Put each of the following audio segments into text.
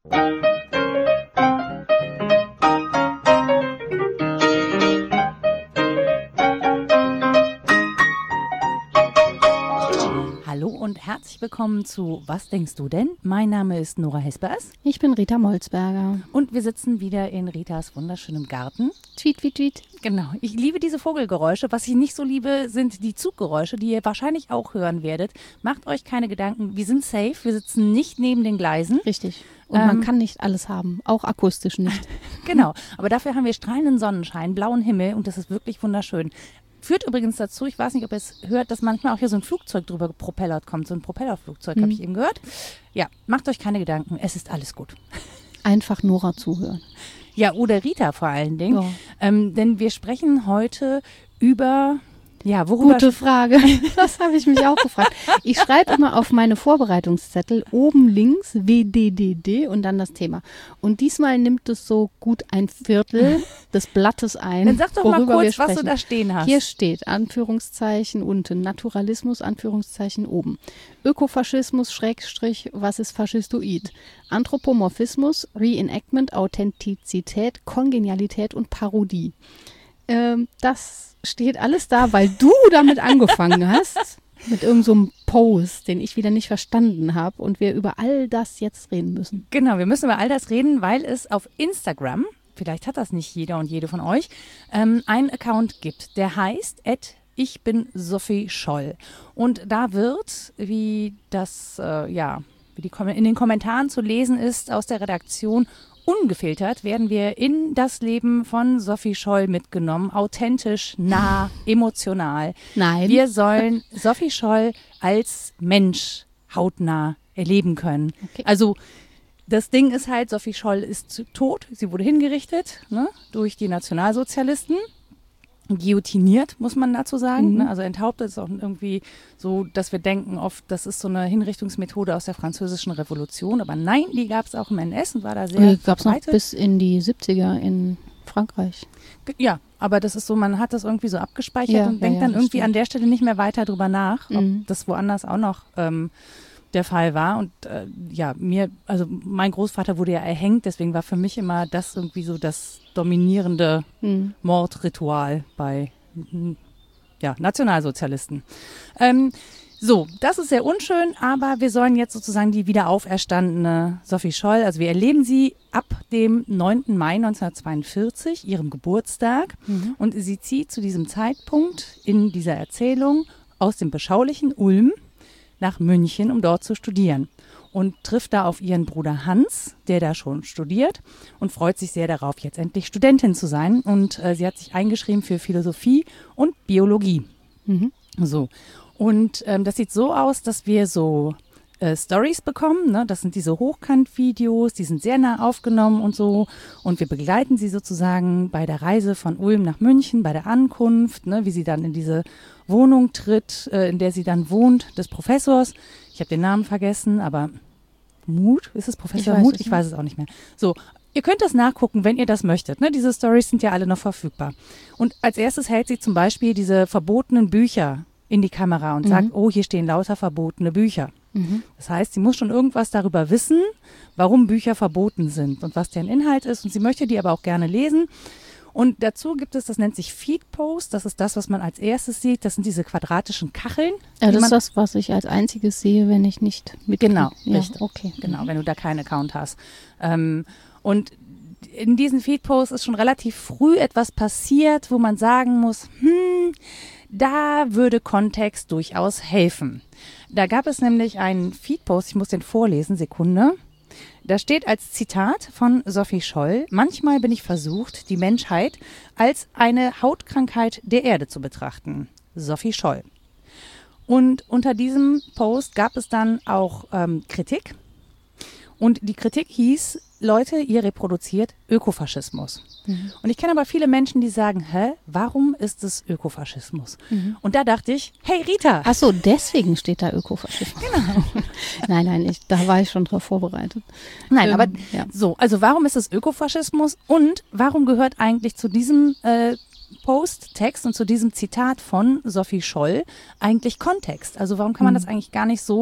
Hallo und herzlich willkommen zu Was denkst du denn? Mein Name ist Nora Hespers. Ich bin Rita Molzberger. Und wir sitzen wieder in Ritas wunderschönem Garten. Tweet, tweet, tweet. Genau, ich liebe diese Vogelgeräusche. Was ich nicht so liebe, sind die Zuggeräusche, die ihr wahrscheinlich auch hören werdet. Macht euch keine Gedanken, wir sind safe, wir sitzen nicht neben den Gleisen. Richtig. Und man kann nicht alles haben, auch akustisch nicht. Genau, aber dafür haben wir strahlenden Sonnenschein, blauen Himmel und das ist wirklich wunderschön. Führt übrigens dazu, ich weiß nicht, ob ihr es hört, dass manchmal auch hier so ein Flugzeug drüber propellert kommt, so ein Propellerflugzeug, habe ich eben gehört. Ja, macht euch keine Gedanken, es ist alles gut. Einfach Nora zuhören. Ja, oder Rita vor allen Dingen, denn wir sprechen heute über... Ja, worüber? Gute Frage. Das habe ich mich auch gefragt. Ich schreibe immer auf meine Vorbereitungszettel oben links WDDD und dann das Thema. Und diesmal nimmt es so gut ein Viertel des Blattes ein. Dann sag doch mal kurz, was du da stehen hast. Hier steht Anführungszeichen unten, Naturalismus, Anführungszeichen oben. Ökofaschismus, Schrägstrich, was ist faschistoid? Anthropomorphismus, Reenactment, Authentizität, Kongenialität und Parodie. Das steht alles da, weil du damit angefangen hast, mit irgend so einem Post, den ich wieder nicht verstanden habe und wir über all das jetzt reden müssen. Genau, wir müssen über all das reden, weil es auf Instagram, vielleicht hat das nicht jeder und jede von euch, einen Account gibt, der heißt @ich bin Sophie Scholl. Und da wird, wie das in den Kommentaren zu lesen ist aus der Redaktion, ungefiltert werden wir in das Leben von Sophie Scholl mitgenommen, authentisch, nah, emotional. Nein. Wir sollen Sophie Scholl als Mensch hautnah erleben können. Okay. Also das Ding ist halt, Sophie Scholl ist tot, sie wurde hingerichtet, ne, durch die Nationalsozialisten. Guillotiniert, muss man dazu sagen. Ne? Also enthauptet ist auch irgendwie so, dass wir denken oft, das ist so eine Hinrichtungsmethode aus der Französischen Revolution. Aber nein, die gab es auch im NS und war da sehr verbreitet. Gab es noch bis in die 70er in Frankreich. Ja, aber das ist so, man hat das irgendwie so abgespeichert und denkt dann irgendwie an der Stelle nicht mehr weiter drüber nach, ob das woanders auch noch der Fall war. Und mein Großvater wurde ja erhängt, deswegen war für mich immer das irgendwie so das dominierende Mordritual bei Nationalsozialisten. Das ist sehr unschön, aber wir sollen jetzt sozusagen die wieder auferstandene Sophie Scholl, also wir erleben sie ab dem 9. Mai 1942, ihrem Geburtstag. Und sie zieht zu diesem Zeitpunkt in dieser Erzählung aus dem beschaulichen Ulm nach München, um dort zu studieren. Und trifft da auf ihren Bruder Hans, der da schon studiert und freut sich sehr darauf, jetzt endlich Studentin zu sein. Und sie hat sich eingeschrieben für Philosophie und Biologie. So. Und das sieht so aus, dass wir so Stories bekommen. Ne? Das sind diese Hochkant-Videos, die sind sehr nah aufgenommen und so. Und wir begleiten sie sozusagen bei der Reise von Ulm nach München, bei der Ankunft, ne? Wie sie dann in diese Wohnung tritt, in der sie dann wohnt, des Professors. Ich habe den Namen vergessen, aber Muth, ist es Professor Muth? Ich weiß es auch nicht mehr. So, ihr könnt das nachgucken, wenn ihr das möchtet. Ne? Diese Stories sind ja alle noch verfügbar. Und als erstes hält sie zum Beispiel diese verbotenen Bücher in die Kamera und sagt, oh, hier stehen lauter verbotene Bücher. Das heißt, sie muss schon irgendwas darüber wissen, warum Bücher verboten sind und was deren Inhalt ist. Und sie möchte die aber auch gerne lesen. Und dazu gibt es, das nennt sich Feedpost, das ist das, was man als erstes sieht. Das sind diese quadratischen Kacheln. Ja, das ist das, was ich als einziges sehe, wenn ich nicht mitkriege. Genau, ja, richtig. Okay. Genau, wenn du da keinen Account hast. Und in diesen Feedposts ist schon relativ früh etwas passiert, wo man sagen muss, da würde Kontext durchaus helfen. Da gab es nämlich einen Feedpost, ich muss den vorlesen, Sekunde. Da steht als Zitat von Sophie Scholl: Manchmal bin ich versucht, die Menschheit als eine Hautkrankheit der Erde zu betrachten. Sophie Scholl. Und unter diesem Post gab es dann auch Kritik. Und die Kritik hieß, Leute, ihr reproduziert Ökofaschismus. Und ich kenne aber viele Menschen, die sagen, warum ist es Ökofaschismus? Und da dachte ich, hey Rita. Ach so, deswegen steht da Ökofaschismus. Genau. Nein, da war ich schon drauf vorbereitet. Nein, aber so, also warum ist es Ökofaschismus und warum gehört eigentlich zu diesem Post-Text und zu diesem Zitat von Sophie Scholl eigentlich Kontext? Also warum kann man das eigentlich gar nicht so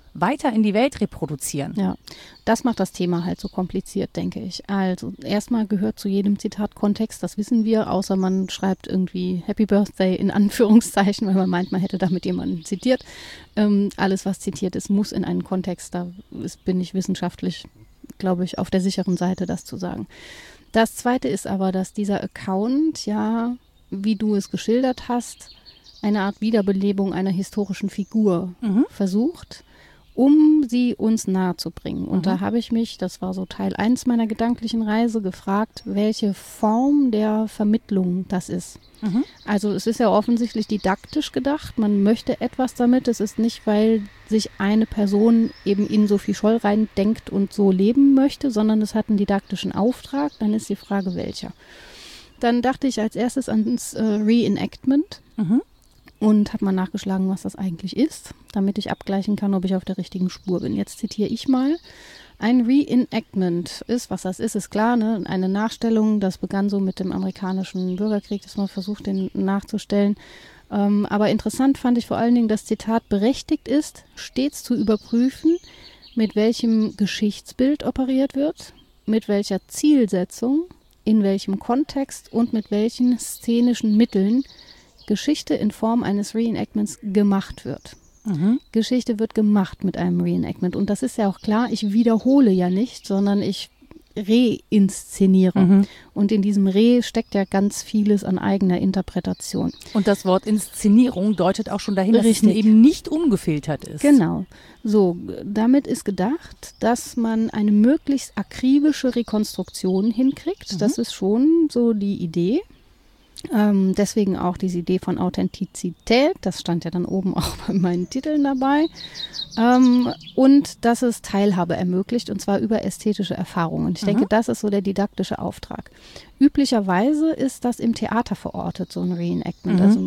weiter in die Welt reproduzieren. Ja, das macht das Thema halt so kompliziert, denke ich. Also erstmal gehört zu jedem Zitat Kontext, das wissen wir, außer man schreibt irgendwie Happy Birthday in Anführungszeichen, weil man meint, man hätte damit jemanden zitiert. Alles, was zitiert ist, muss in einen Kontext, bin ich wissenschaftlich, glaube ich, auf der sicheren Seite, das zu sagen. Das Zweite ist aber, dass dieser Account, ja, wie du es geschildert hast, eine Art Wiederbelebung einer historischen Figur versucht, um sie uns nahe zu bringen. Und da habe ich mich, das war so Teil 1 meiner gedanklichen Reise, gefragt, welche Form der Vermittlung das ist. Also es ist ja offensichtlich didaktisch gedacht, man möchte etwas damit, es ist nicht, weil sich eine Person eben in Sophie Scholl reindenkt und so leben möchte, sondern es hat einen didaktischen Auftrag, dann ist die Frage, welcher. Dann dachte ich als erstes ans Reenactment. Und habe mal nachgeschlagen, was das eigentlich ist, damit ich abgleichen kann, ob ich auf der richtigen Spur bin. Jetzt zitiere ich mal. Ein Reenactment ist, was das ist klar, ne? Eine Nachstellung, das begann so mit dem amerikanischen Bürgerkrieg, dass man versucht, den nachzustellen. Aber interessant fand ich vor allen Dingen, das Zitat berechtigt ist, stets zu überprüfen, mit welchem Geschichtsbild operiert wird, mit welcher Zielsetzung, in welchem Kontext und mit welchen szenischen Mitteln Geschichte in Form eines Reenactments gemacht wird. Geschichte wird gemacht mit einem Reenactment. Und das ist ja auch klar, ich wiederhole ja nicht, sondern ich reinszeniere. Und in diesem steckt ja ganz vieles an eigener Interpretation. Und das Wort Inszenierung deutet auch schon dahin, dass es eben nicht ungefiltert ist. Genau. So, damit ist gedacht, dass man eine möglichst akribische Rekonstruktion hinkriegt. Das ist schon so die Idee. Deswegen auch diese Idee von Authentizität, das stand ja dann oben auch bei meinen Titeln dabei, und dass es Teilhabe ermöglicht, und zwar über ästhetische Erfahrungen. Ich denke, das ist so der didaktische Auftrag. Üblicherweise ist das im Theater verortet, so ein Reenactment. Also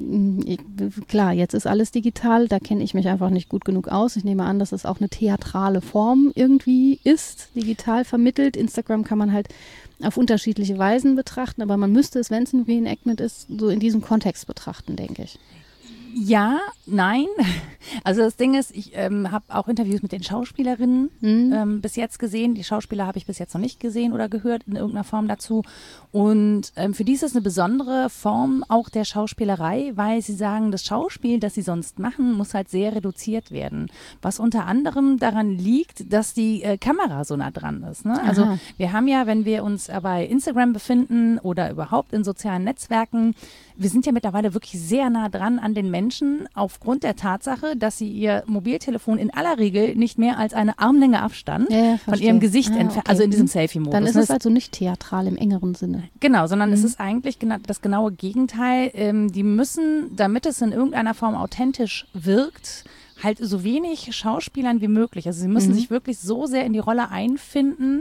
klar, jetzt ist alles digital, da kenne ich mich einfach nicht gut genug aus. Ich nehme an, dass es auch eine theatrale Form irgendwie ist, digital vermittelt. Instagram kann man halt auf unterschiedliche Weisen betrachten, aber man müsste es, wenn es ein Reenactment ist, so in diesem Kontext betrachten, denke ich. Ja, nein. Also das Ding ist, ich habe auch Interviews mit den Schauspielerinnen bis jetzt gesehen. Die Schauspieler habe ich bis jetzt noch nicht gesehen oder gehört in irgendeiner Form dazu. Und für die ist es eine besondere Form auch der Schauspielerei, weil sie sagen, das Schauspiel, das sie sonst machen, muss halt sehr reduziert werden. Was unter anderem daran liegt, dass die Kamera so nah dran ist. Ne? Also wir haben ja, wenn wir uns bei Instagram befinden oder überhaupt in sozialen Netzwerken, wir sind ja mittlerweile wirklich sehr nah dran an den Menschen aufgrund der Tatsache, dass sie ihr Mobiltelefon in aller Regel nicht mehr als eine Armlänge Abstand von ihrem Gesicht entfernen, also in diesem Selfie-Modus. Dann ist es also nicht theatral im engeren Sinne. Genau, sondern es ist eigentlich das genaue Gegenteil. Die müssen, damit es in irgendeiner Form authentisch wirkt, halt so wenig Schauspielern wie möglich. Also sie müssen sich wirklich so sehr in die Rolle einfinden,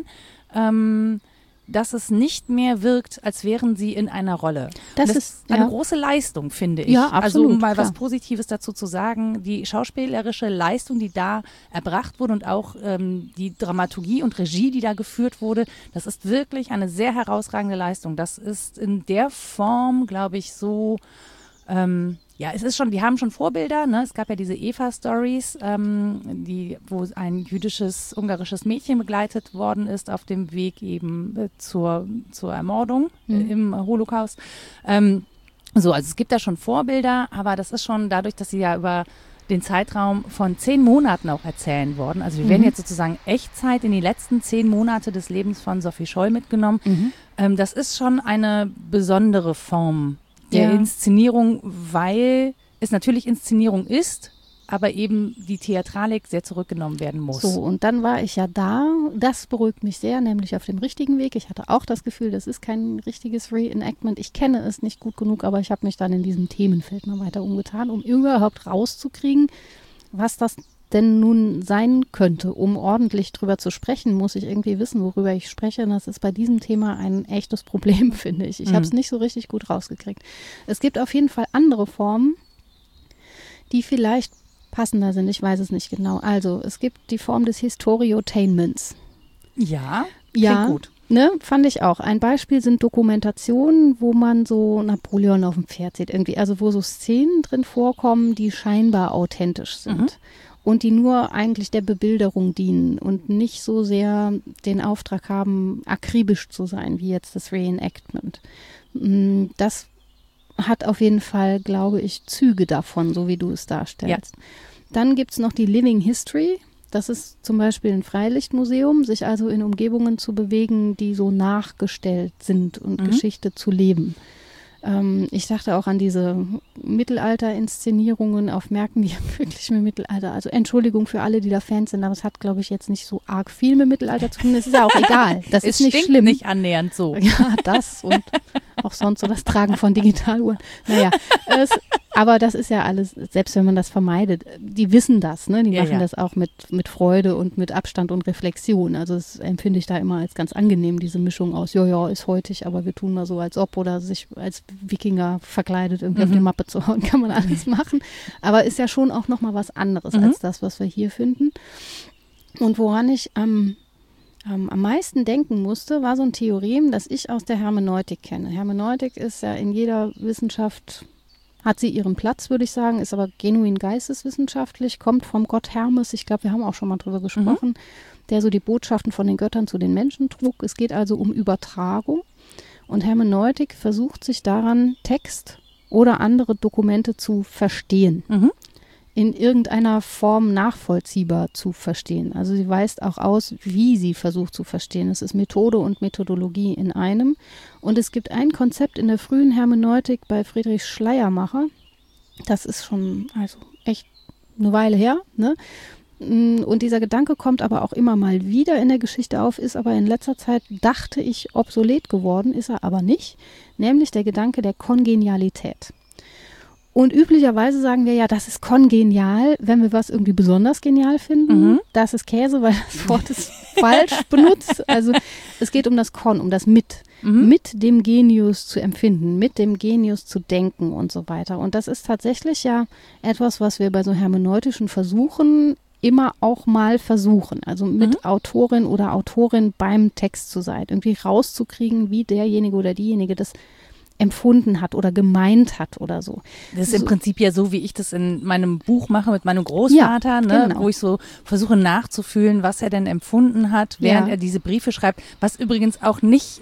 dass es nicht mehr wirkt, als wären sie in einer Rolle. Das ist eine große Leistung, finde ich. Ja, absolut, also um mal was Positives dazu zu sagen, die schauspielerische Leistung, die da erbracht wurde und auch die Dramaturgie und Regie, die da geführt wurde, das ist wirklich eine sehr herausragende Leistung. Das ist in der Form, glaube ich, so ja, es ist schon, die haben schon Vorbilder, ne? Es gab ja diese Eva-Stories, wo ein ungarisches Mädchen begleitet worden ist auf dem Weg eben zur Ermordung im Holocaust. Also es gibt da schon Vorbilder, aber das ist schon dadurch, dass sie ja über den Zeitraum von 10 Monaten auch erzählen worden. Also wir werden jetzt sozusagen Echtzeit in die letzten 10 Monate des Lebens von Sophie Scholl mitgenommen. Das ist schon eine besondere Form der Inszenierung, weil es natürlich Inszenierung ist, aber eben die Theatralik sehr zurückgenommen werden muss. So, und dann war ich ja da. Das beruhigt mich sehr, nämlich auf dem richtigen Weg. Ich hatte auch das Gefühl, das ist kein richtiges Reenactment. Ich kenne es nicht gut genug, aber ich habe mich dann in diesem Themenfeld mal weiter umgetan, um überhaupt rauszukriegen, was das denn nun sein könnte. Um ordentlich drüber zu sprechen, muss ich irgendwie wissen, worüber ich spreche. Und das ist bei diesem Thema ein echtes Problem, finde ich. Ich habe es nicht so richtig gut rausgekriegt. Es gibt auf jeden Fall andere Formen, die vielleicht passender sind. Ich weiß es nicht genau. Also, es gibt die Form des Historiotainments. Ja, klingt gut. Ne, fand ich auch. Ein Beispiel sind Dokumentationen, wo man so Napoleon auf dem Pferd sieht irgendwie. Also, wo so Szenen drin vorkommen, die scheinbar authentisch sind. und die nur eigentlich der Bebilderung dienen und nicht so sehr den Auftrag haben, akribisch zu sein, wie jetzt das Reenactment. Das hat auf jeden Fall, glaube ich, Züge davon, so wie du es darstellst. Ja. Dann gibt es noch die Living History. Das ist zum Beispiel ein Freilichtmuseum, sich also in Umgebungen zu bewegen, die so nachgestellt sind und Geschichte zu leben. Ich dachte auch an diese Mittelalter-Inszenierungen auf Märkten, die wirklich mit Mittelalter, also Entschuldigung für alle, die da Fans sind, aber es hat, glaube ich, jetzt nicht so arg viel mit Mittelalter zu tun. Es ist ja auch egal. Das ist nicht schlimm. Nicht annähernd so. Ja, das und auch sonst so das Tragen von Digitaluhren. Naja, aber das ist ja alles, selbst wenn man das vermeidet, die wissen das, ne? Die machen das auch mit Freude und mit Abstand und Reflexion. Also das empfinde ich da immer als ganz angenehm, diese Mischung aus, ja, ist heutig, aber wir tun mal so, als ob, oder sich als Wikinger verkleidet irgendwie auf die Mappe zu hauen, kann man alles machen. Aber ist ja schon auch nochmal was anderes als das, was wir hier finden. Und woran ich am meisten denken musste, war so ein Theorem, das ich aus der Hermeneutik kenne. Hermeneutik ist ja in jeder Wissenschaft, hat sie ihren Platz, würde ich sagen, ist aber genuin geisteswissenschaftlich, kommt vom Gott Hermes, ich glaube, wir haben auch schon mal drüber gesprochen, der so die Botschaften von den Göttern zu den Menschen trug. Es geht also um Übertragung und Hermeneutik versucht sich daran, Text oder andere Dokumente zu verstehen. In irgendeiner Form nachvollziehbar zu verstehen. Also sie weist auch aus, wie sie versucht zu verstehen. Es ist Methode und Methodologie in einem. Und es gibt ein Konzept in der frühen Hermeneutik bei Friedrich Schleiermacher. Das ist schon also echt eine Weile her, ne? Und dieser Gedanke kommt aber auch immer mal wieder in der Geschichte auf, ist aber in letzter Zeit, dachte ich, obsolet geworden, ist er aber nicht. Nämlich der Gedanke der Kongenialität. Und üblicherweise sagen wir ja, das ist kongenial, wenn wir was irgendwie besonders genial finden. Das ist Käse, weil das Wort ist falsch benutzt. Also es geht um das um das mit dem Genius zu empfinden, mit dem Genius zu denken und so weiter. Und das ist tatsächlich ja etwas, was wir bei so hermeneutischen Versuchen immer auch mal versuchen. Also mit Autorin oder Autorin beim Text zu sein, irgendwie rauszukriegen, wie derjenige oder diejenige das empfunden hat oder gemeint hat oder so. Das ist im Prinzip ja so, wie ich das in meinem Buch mache mit meinem Großvater, genau. Wo ich so versuche nachzufühlen, was er denn empfunden hat, während er diese Briefe schreibt, was übrigens auch nicht,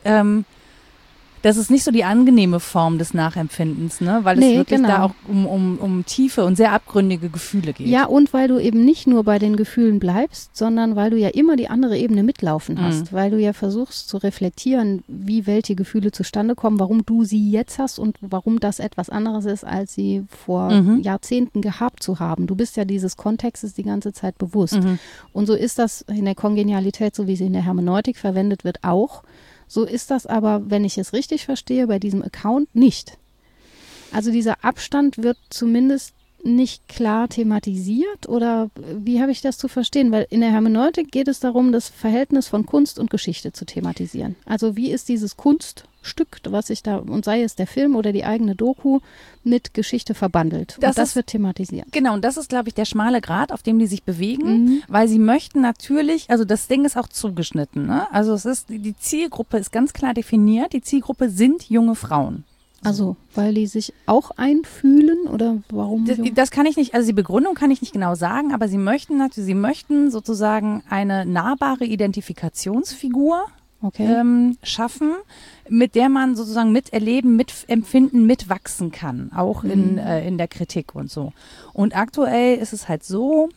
das ist nicht so die angenehme Form des Nachempfindens, ne? Weil es wirklich da auch um tiefe und sehr abgründige Gefühle geht. Ja, und weil du eben nicht nur bei den Gefühlen bleibst, sondern weil du ja immer die andere Ebene mitlaufen hast, weil du ja versuchst zu reflektieren, wie welche Gefühle zustande kommen, warum du sie jetzt hast und warum das etwas anderes ist, als sie vor Jahrzehnten gehabt zu haben. Du bist ja dieses Kontextes die ganze Zeit bewusst. Und so ist das in der Kongenialität, so wie sie in der Hermeneutik verwendet wird, auch. So ist das aber, wenn ich es richtig verstehe, bei diesem Account nicht. Also dieser Abstand wird zumindest nicht klar thematisiert, oder wie habe ich das zu verstehen? Weil in der Hermeneutik geht es darum, das Verhältnis von Kunst und Geschichte zu thematisieren. Also wie ist dieses Kunststück, was sich da, und sei es der Film oder die eigene Doku, mit Geschichte verbandelt. Das wird thematisiert. Genau, und das ist, glaube ich, der schmale Grat, auf dem die sich bewegen, weil sie möchten natürlich, also das Ding ist auch zugeschnitten, ne? Also es ist, die Zielgruppe ist ganz klar definiert, die Zielgruppe sind junge Frauen. Also, weil die sich auch einfühlen oder warum? Das kann ich nicht, also die Begründung kann ich nicht genau sagen, aber sie möchten sozusagen eine nahbare Identifikationsfigur schaffen, mit der man sozusagen miterleben, mitempfinden, mitwachsen kann, auch in der Kritik und so. Und aktuell ist es halt so,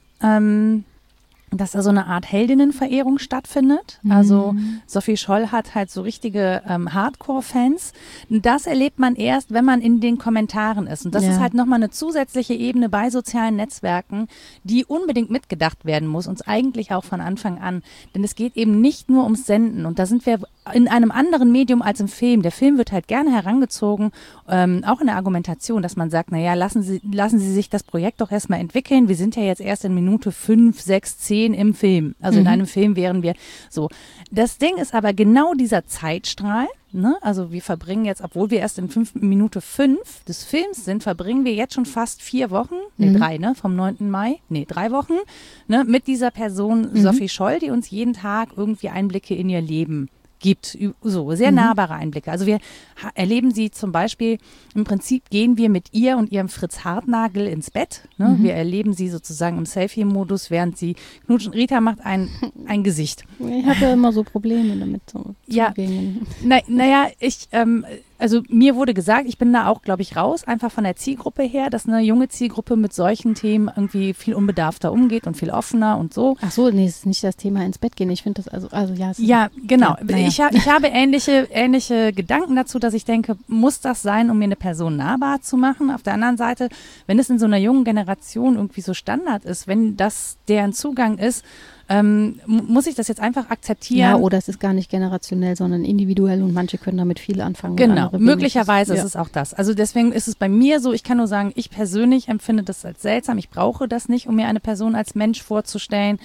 dass da so eine Art Heldinnenverehrung stattfindet. Also Sophie Scholl hat halt so richtige Hardcore-Fans. Das erlebt man erst, wenn man in den Kommentaren ist. Und das ist halt nochmal eine zusätzliche Ebene bei sozialen Netzwerken, die unbedingt mitgedacht werden muss, uns eigentlich auch von Anfang an. Denn es geht eben nicht nur ums Senden. Und da sind wir in einem anderen Medium als im Film. Der Film wird halt gerne herangezogen, auch in der Argumentation, dass man sagt, naja, lassen Sie sich das Projekt doch erstmal entwickeln. Wir sind ja jetzt erst in Minute 5, 6, 10 im Film. Also in einem Film wären wir so. Das Ding ist aber genau dieser Zeitstrahl, ne? Also wir verbringen jetzt, obwohl wir erst in Minute 5 des Films sind, verbringen wir jetzt schon fast 4 Wochen, 3, ne? Vom 9. Mai, 3 Wochen, ne? Mit dieser Person Sophie Scholl, die uns jeden Tag irgendwie Einblicke in ihr Leben gibt, so sehr nahbare Einblicke. Also wir erleben sie zum Beispiel, im Prinzip gehen wir mit ihr und ihrem Fritz Hartnagel ins Bett. Ne? Wir erleben sie sozusagen im Selfie-Modus, während sie knutschen. Rita macht ein Gesicht. Ich habe ja immer so Probleme damit. So ja, naja, also mir wurde gesagt, ich bin da auch, glaube ich, raus, einfach von der Zielgruppe her, dass eine junge Zielgruppe mit solchen Themen irgendwie viel unbedarfter umgeht und viel offener und so. Ach so, nee, es ist nicht das Thema ins Bett gehen. Ich finde das ja. Ja, genau. Ja, ich habe ähnliche Gedanken dazu, dass ich denke, muss das sein, um mir eine Person nahbar zu machen? Auf der anderen Seite, wenn es in so einer jungen Generation irgendwie so Standard ist, wenn das deren Zugang ist, muss ich das jetzt einfach akzeptieren? Ja, oder es ist gar nicht generationell, sondern individuell und manche können damit viel anfangen. Genau, möglicherweise ist es auch das. Also deswegen ist es bei mir so, ich kann nur sagen, ich persönlich empfinde das als seltsam. Ich brauche das nicht, um mir eine Person als Mensch vorzustellen.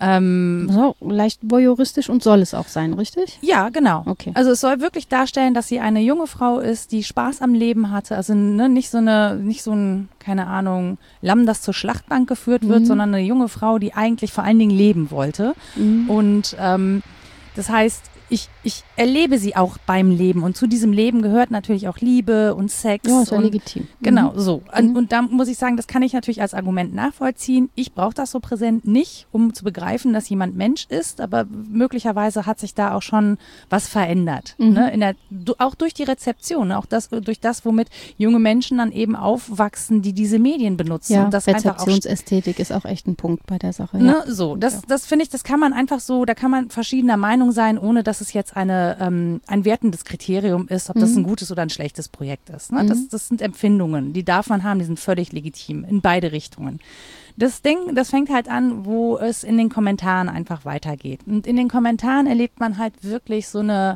So, leicht voyeuristisch und soll es auch sein, richtig? Ja, genau. Okay. Also es soll wirklich darstellen, dass sie eine junge Frau ist, die Spaß am Leben hatte. Also nicht so ein, keine Ahnung, Lamm, das zur Schlachtbank geführt wird, sondern eine junge Frau, die eigentlich vor allen Dingen leben wollte. Und das heißt, ich erlebe sie auch beim Leben und zu diesem Leben gehört natürlich auch Liebe und Sex. Ja, ist ja legitim. Genau, so. Und da muss ich sagen, das kann ich natürlich als Argument nachvollziehen. Ich brauche das so präsent nicht, um zu begreifen, dass jemand Mensch ist, aber möglicherweise hat sich da auch schon was verändert. Ne? Auch durch die Rezeption, ne? Auch durch das, womit junge Menschen dann eben aufwachsen, die diese Medien benutzen. Ja, und das Rezeptionsästhetik ist auch echt ein Punkt bei der Sache. Ne? So, das finde ich, das kann man einfach so, da kann man verschiedener Meinung sein, ohne dass es jetzt ein wertendes Kriterium ist, ob das ein gutes oder ein schlechtes Projekt ist. Ne? Das sind Empfindungen, die darf man haben, die sind völlig legitim, in beide Richtungen. Das fängt halt an, wo es in den Kommentaren einfach weitergeht. Und in den Kommentaren erlebt man halt wirklich so ein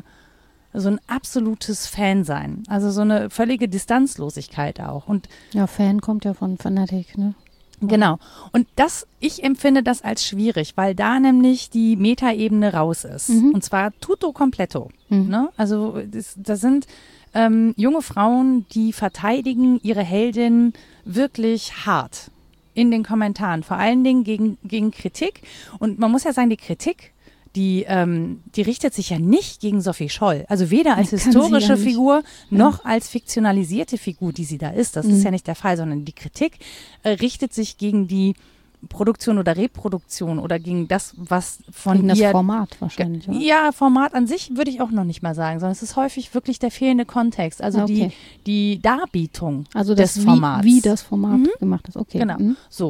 absolutes Fansein. Also so eine völlige Distanzlosigkeit auch. Und ja, Fan kommt ja von Fanatic, ne? Genau. Und ich empfinde das als schwierig, weil da nämlich die Metaebene raus ist. Und zwar tutto completo. Ne? Also das sind junge Frauen, die verteidigen ihre Heldin wirklich hart in den Kommentaren. Vor allen Dingen gegen Kritik. Und man muss ja sagen, die Kritik, die richtet sich ja nicht gegen Sophie Scholl. Also weder als historische Figur noch als fiktionalisierte Figur, die sie da ist. Das ist ja nicht der Fall, sondern die Kritik richtet sich gegen die Produktion oder Reproduktion oder gegen das, was von gegen ihr... das Format wahrscheinlich, oder? Ja, Format an sich würde ich auch noch nicht mal sagen, sondern es ist häufig wirklich der fehlende Kontext, also die Darbietung des Formats. Wie das Format gemacht ist, okay. Genau, so.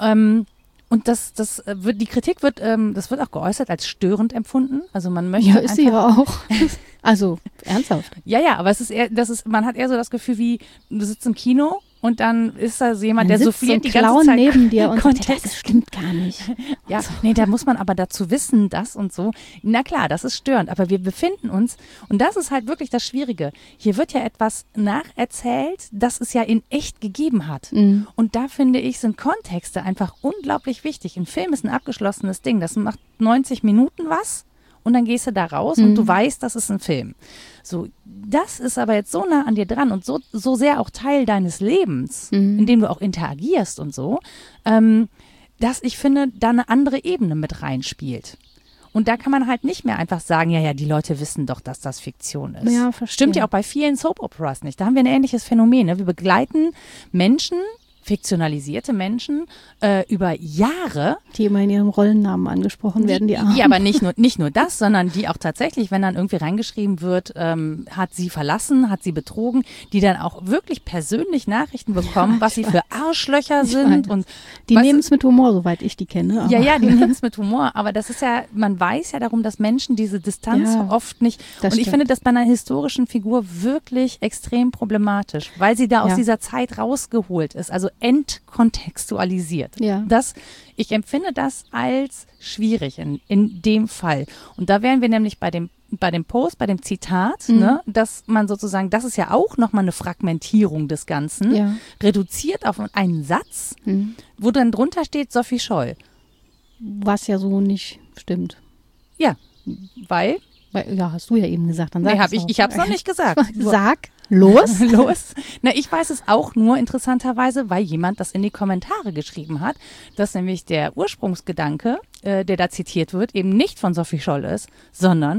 Und die Kritik wird auch geäußert als störend empfunden. Also man möchte ja, ist sie ja auch. Also ernsthaft. Ja, aber man hat eher so das Gefühl, wie du sitzt im Kino und dann ist da so jemand, der souffliert die ganze Zeit neben dir und Kontext. Das stimmt gar nicht. Ja, nee, da muss man aber dazu wissen, das und so. Na klar, das ist störend, aber wir befinden uns, und das ist halt wirklich das Schwierige, hier wird ja etwas nacherzählt, das es ja in echt gegeben hat. Und da finde ich, sind Kontexte einfach unglaublich wichtig. Ein Film ist ein abgeschlossenes Ding, das macht 90 Minuten was. Und dann gehst du da raus und du weißt, das ist ein Film. So, das ist aber jetzt so nah an dir dran und so sehr auch Teil deines Lebens, in dem du auch interagierst und so, dass ich finde, da eine andere Ebene mit reinspielt. Und da kann man halt nicht mehr einfach sagen, ja, die Leute wissen doch, dass das Fiktion ist. Ja, verstehe. Stimmt ja auch bei vielen Soap-Operas nicht. Da haben wir ein ähnliches Phänomen. Ne? Wir begleiten Menschen, fiktionalisierte Menschen über Jahre. Die immer in ihrem Rollennamen angesprochen werden, die Armen. Ja, aber nicht nur das, sondern die auch tatsächlich, wenn dann irgendwie reingeschrieben wird, hat sie verlassen, hat sie betrogen, die dann auch wirklich persönlich Nachrichten bekommen, was sie für Arschlöcher sind. Und die nehmen es mit Humor, soweit ich die kenne. Aber ja, die nehmen es mit Humor. Aber das ist ja, man weiß ja darum, dass Menschen diese Distanz oft nicht. Und ich finde das bei einer historischen Figur wirklich extrem problematisch, weil sie da aus dieser Zeit rausgeholt ist. Also entkontextualisiert. Ja. Ich empfinde das als schwierig in dem Fall. Und da wären wir nämlich bei dem Post, bei dem Zitat, ne, dass man sozusagen, das ist ja auch nochmal eine Fragmentierung des Ganzen, reduziert auf einen Satz, wo dann drunter steht Sophie Scholl. Was ja so nicht stimmt. Ja, weil... Ja, hast du ja eben gesagt. Dann sag ich habe es noch nicht gesagt. Sag, los. Na, ich weiß es auch nur interessanterweise, weil jemand das in die Kommentare geschrieben hat, dass nämlich der Ursprungsgedanke, der da zitiert wird, eben nicht von Sophie Scholl ist, sondern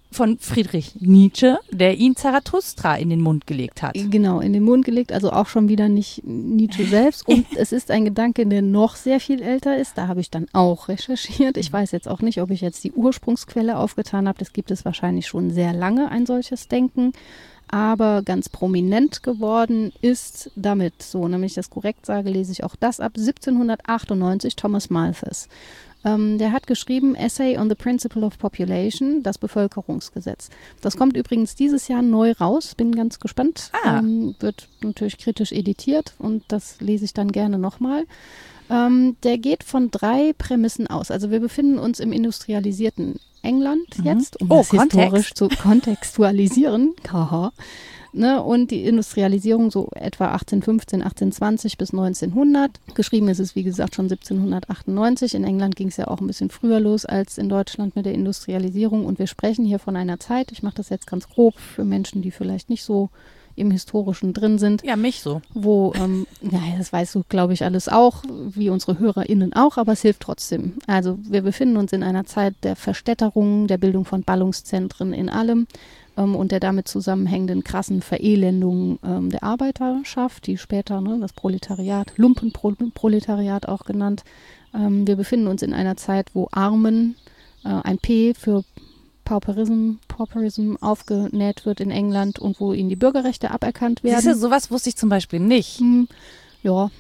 von Friedrich Nietzsche, der ihn Zarathustra in den Mund gelegt hat. Genau, in den Mund gelegt, also auch schon wieder nicht Nietzsche selbst. Und es ist ein Gedanke, der noch sehr viel älter ist. Da habe ich dann auch recherchiert. Ich weiß jetzt auch nicht, ob ich jetzt die Ursprungsquelle aufgetan habe. Das gibt es wahrscheinlich schon sehr lange, ein solches Denken. Aber ganz prominent geworden ist damit, so nämlich das korrekt sage, lese ich auch das ab, 1798 Thomas Malthus. Der hat geschrieben Essay on the Principle of Population, das Bevölkerungsgesetz. Das kommt übrigens dieses Jahr neu raus, bin ganz gespannt. Wird natürlich kritisch editiert und das lese ich dann gerne nochmal. Der geht von 3 Prämissen aus. Also wir befinden uns im industrialisierten England jetzt, um das historisch zu kontextualisieren. Ne, und die Industrialisierung so etwa 1815, 1820 bis 1900. Geschrieben ist es, wie gesagt, schon 1798. In England ging es ja auch ein bisschen früher los als in Deutschland mit der Industrialisierung. Und wir sprechen hier von einer Zeit, ich mache das jetzt ganz grob für Menschen, die vielleicht nicht so im Historischen drin sind. Ja, mich so. Wo, das weißt du, glaube ich, alles auch, wie unsere HörerInnen auch, aber es hilft trotzdem. Also wir befinden uns in einer Zeit der Verstädterung, der Bildung von Ballungszentren in allem und der damit zusammenhängenden krassen Verelendung der Arbeiterschaft, die später das Proletariat, Lumpenproletariat auch genannt. Wir befinden uns in einer Zeit, wo Armen, ein P für Pauperism aufgenäht wird in England und wo ihnen die Bürgerrechte aberkannt werden. Siehst du, sowas wusste ich zum Beispiel nicht. Ja.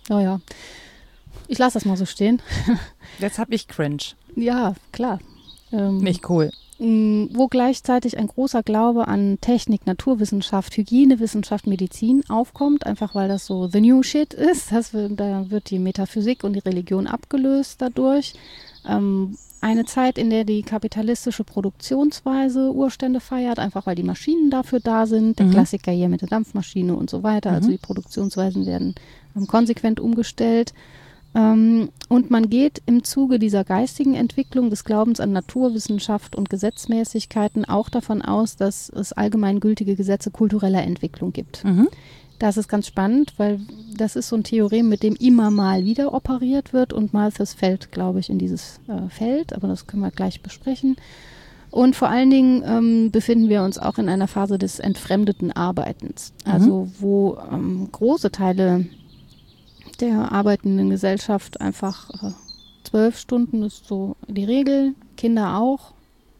Ich lasse das mal so stehen. Jetzt habe ich cringe. Ja, klar. Nicht cool. Wo gleichzeitig ein großer Glaube an Technik, Naturwissenschaft, Hygienewissenschaft, Medizin aufkommt, einfach weil das so the new shit ist. Da wird die Metaphysik und die Religion abgelöst dadurch. Eine Zeit, in der die kapitalistische Produktionsweise Urstände feiert, einfach weil die Maschinen dafür da sind. Der Klassiker hier mit der Dampfmaschine und so weiter. Also die Produktionsweisen werden konsequent umgestellt. Und man geht im Zuge dieser geistigen Entwicklung des Glaubens an Naturwissenschaft und Gesetzmäßigkeiten auch davon aus, dass es allgemeingültige Gesetze kultureller Entwicklung gibt. Das ist ganz spannend, weil das ist so ein Theorem, mit dem immer mal wieder operiert wird und Malthus fällt, glaube ich, in dieses Feld, aber das können wir gleich besprechen. Und vor allen Dingen befinden wir uns auch in einer Phase des entfremdeten Arbeitens, also wo große Teile der arbeitenden Gesellschaft einfach 12 Stunden ist so die Regel, Kinder auch.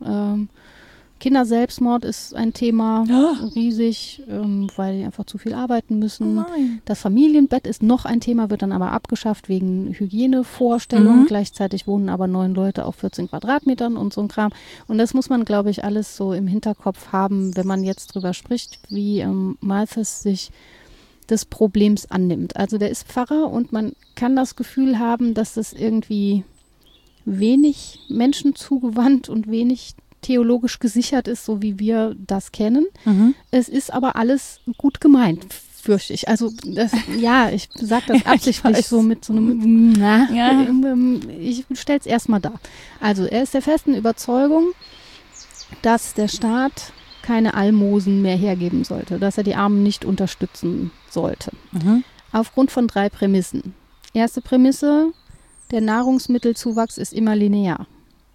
Kinderselbstmord ist ein Thema, riesig, weil die einfach zu viel arbeiten müssen. Oh nein. Das Familienbett ist noch ein Thema, wird dann aber abgeschafft wegen Hygienevorstellungen. Gleichzeitig wohnen aber 9 Leute auf 14 Quadratmetern und so ein Kram. Und das muss man, glaube ich, alles so im Hinterkopf haben, wenn man jetzt drüber spricht, wie Malthus sich des Problems annimmt. Also der ist Pfarrer und man kann das Gefühl haben, dass das irgendwie wenig Menschen zugewandt und wenig theologisch gesichert ist, so wie wir das kennen. Es ist aber alles gut gemeint, fürchte ich. Also ich sage das absichtlich so mit so einem ich stelle es erstmal dar. Also er ist der festen Überzeugung, dass der Staat keine Almosen mehr hergeben sollte, dass er die Armen nicht unterstützen sollte. Aufgrund von 3 Prämissen. Erste Prämisse, der Nahrungsmittelzuwachs ist immer linear.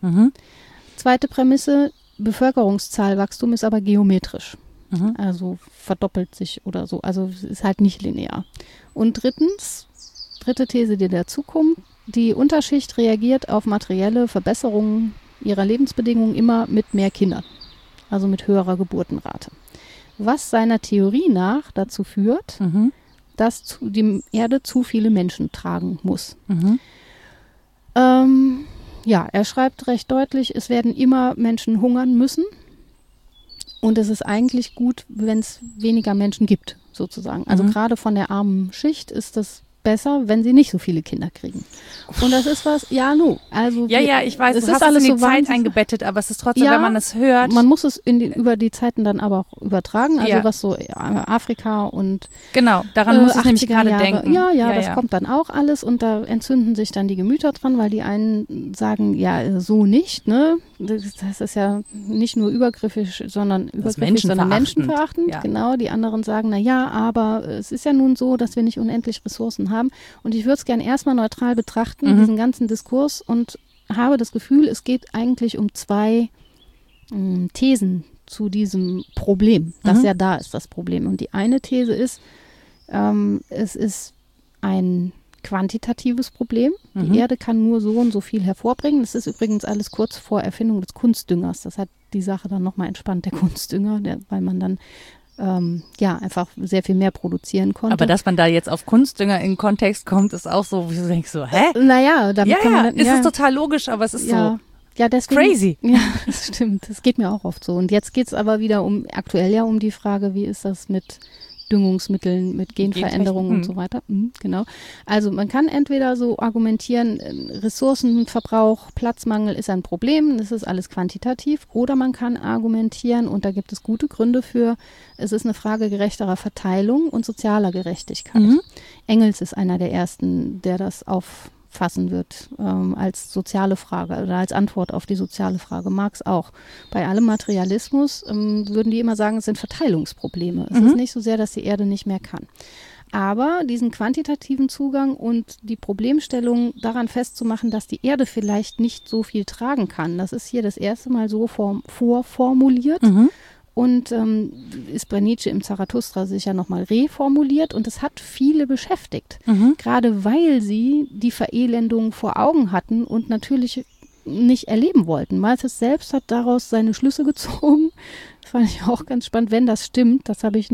Zweite Prämisse, Bevölkerungszahlwachstum ist aber geometrisch. Also verdoppelt sich oder so. Also es ist halt nicht linear. Und dritte These, die dazukommt, die Unterschicht reagiert auf materielle Verbesserungen ihrer Lebensbedingungen immer mit mehr Kindern. Also mit höherer Geburtenrate. Was seiner Theorie nach dazu führt, dass die Erde zu viele Menschen tragen muss. Er schreibt recht deutlich, es werden immer Menschen hungern müssen und es ist eigentlich gut, wenn es weniger Menschen gibt, sozusagen. Also gerade von der armen Schicht ist das besser, wenn sie nicht so viele Kinder kriegen. Und das ist was, also ich weiß, du hast es in die Zeit eingebettet, aber es ist trotzdem, wenn man es hört. Man muss es über die Zeiten dann aber auch übertragen, also was so Afrika und genau, daran muss ich nämlich gerade denken. Das kommt dann auch alles und da entzünden sich dann die Gemüter dran, weil die einen sagen, so nicht, ne? Das ist ja nicht nur übergriffig, sondern menschenverachtend. Ja. Genau, die anderen sagen, aber es ist ja nun so, dass wir nicht unendlich Ressourcen haben. Und ich würde es gerne erstmal neutral betrachten, diesen ganzen Diskurs, und habe das Gefühl, es geht eigentlich um 2 Thesen zu diesem Problem, das ja da ist, das Problem. Und die eine These ist, es ist ein quantitatives Problem. Die Erde kann nur so und so viel hervorbringen. Das ist übrigens alles kurz vor Erfindung des Kunstdüngers. Das hat die Sache dann nochmal entspannt, der Kunstdünger, weil man dann einfach sehr viel mehr produzieren konnte. Aber dass man da jetzt auf Kunstdünger in Kontext kommt, ist auch so, wie du denkst, so, hä? Naja, damit kann man dann, ist es total logisch, aber es ist so deswegen, crazy. Ja, das stimmt. Das geht mir auch oft so. Und jetzt geht es aber wieder aktuell um die Frage, wie ist das mit Düngungsmitteln, mit Genveränderungen und so weiter. Genau. Also man kann entweder so argumentieren, Ressourcenverbrauch, Platzmangel ist ein Problem, das ist alles quantitativ, oder man kann argumentieren, und da gibt es gute Gründe für, es ist eine Frage gerechterer Verteilung und sozialer Gerechtigkeit. Engels ist einer der ersten, der das auffassen wird als soziale Frage oder als Antwort auf die soziale Frage. Marx auch. Bei allem Materialismus würden die immer sagen, es sind Verteilungsprobleme. Es ist nicht so sehr, dass die Erde nicht mehr kann. Aber diesen quantitativen Zugang und die Problemstellung daran festzumachen, dass die Erde vielleicht nicht so viel tragen kann, das ist hier das erste Mal so vorformuliert. Und ist bei Nietzsche im Zarathustra sicher nochmal reformuliert, und es hat viele beschäftigt. Gerade weil sie die Verelendung vor Augen hatten und natürlich nicht erleben wollten. Malthus selbst hat daraus seine Schlüsse gezogen. Das fand ich auch ganz spannend, wenn das stimmt. Das habe ich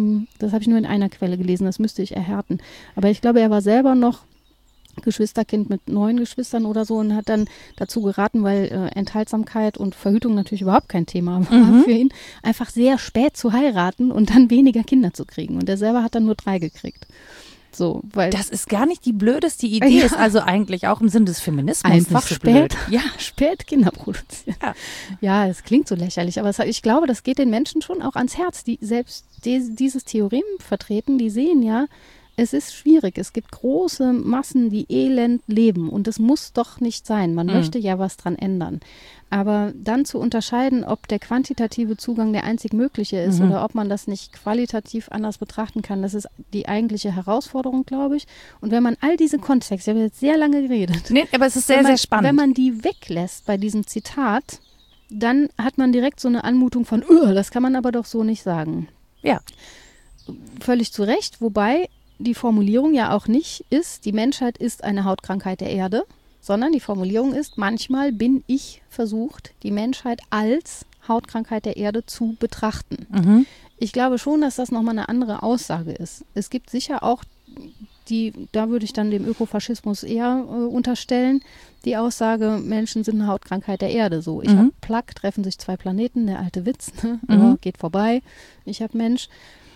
nur in einer Quelle gelesen, das müsste ich erhärten. Aber ich glaube, er war selber noch Geschwisterkind mit 9 Geschwistern oder so und hat dann dazu geraten, weil Enthaltsamkeit und Verhütung natürlich überhaupt kein Thema war für ihn, einfach sehr spät zu heiraten und dann weniger Kinder zu kriegen. Und er selber hat dann nur 3 gekriegt. So, weil das ist gar nicht die blödeste Idee, ist also eigentlich auch im Sinne des Feminismus einfach nicht so spät, blöd. spät Kinder produzieren. Ja, es klingt so lächerlich, aber ich glaube, das geht den Menschen schon auch ans Herz, die selbst dieses Theorem vertreten, die sehen ja, es ist schwierig. Es gibt große Massen, die elend leben, und es muss doch nicht sein. Man möchte ja was dran ändern. Aber dann zu unterscheiden, ob der quantitative Zugang der einzig mögliche ist oder ob man das nicht qualitativ anders betrachten kann, das ist die eigentliche Herausforderung, glaube ich. Und wenn man all diese Kontexte, ich habe jetzt sehr lange geredet. Nee, aber es ist sehr spannend. Wenn man die weglässt bei diesem Zitat, dann hat man direkt so eine Anmutung von, das kann man aber doch so nicht sagen. Ja. Völlig zu Recht, wobei die Formulierung ja auch nicht ist, die Menschheit ist eine Hautkrankheit der Erde, sondern die Formulierung ist, manchmal bin ich versucht, die Menschheit als Hautkrankheit der Erde zu betrachten. Ich glaube schon, dass das nochmal eine andere Aussage ist. Es gibt sicher auch da würde ich dann dem Ökofaschismus eher unterstellen, die Aussage, Menschen sind eine Hautkrankheit der Erde. So, ich habe Plug, treffen sich 2 Planeten, der alte Witz, geht vorbei, ich habe Mensch.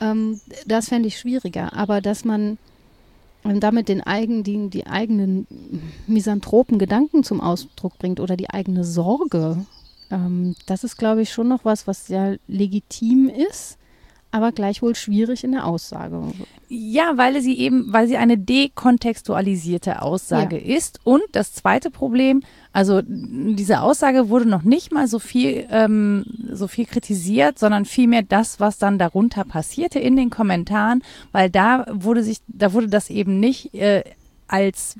Das fände ich schwieriger, aber dass man damit die eigenen misanthropen Gedanken zum Ausdruck bringt oder die eigene Sorge, das ist, glaube ich, schon noch was sehr legitim ist, aber gleichwohl schwierig in der Aussage. Ja, weil sie eine dekontextualisierte Aussage ist. Und das zweite Problem, also diese Aussage wurde noch nicht mal so viel kritisiert, sondern vielmehr das, was dann darunter passierte in den Kommentaren, weil da wurde das eben nicht als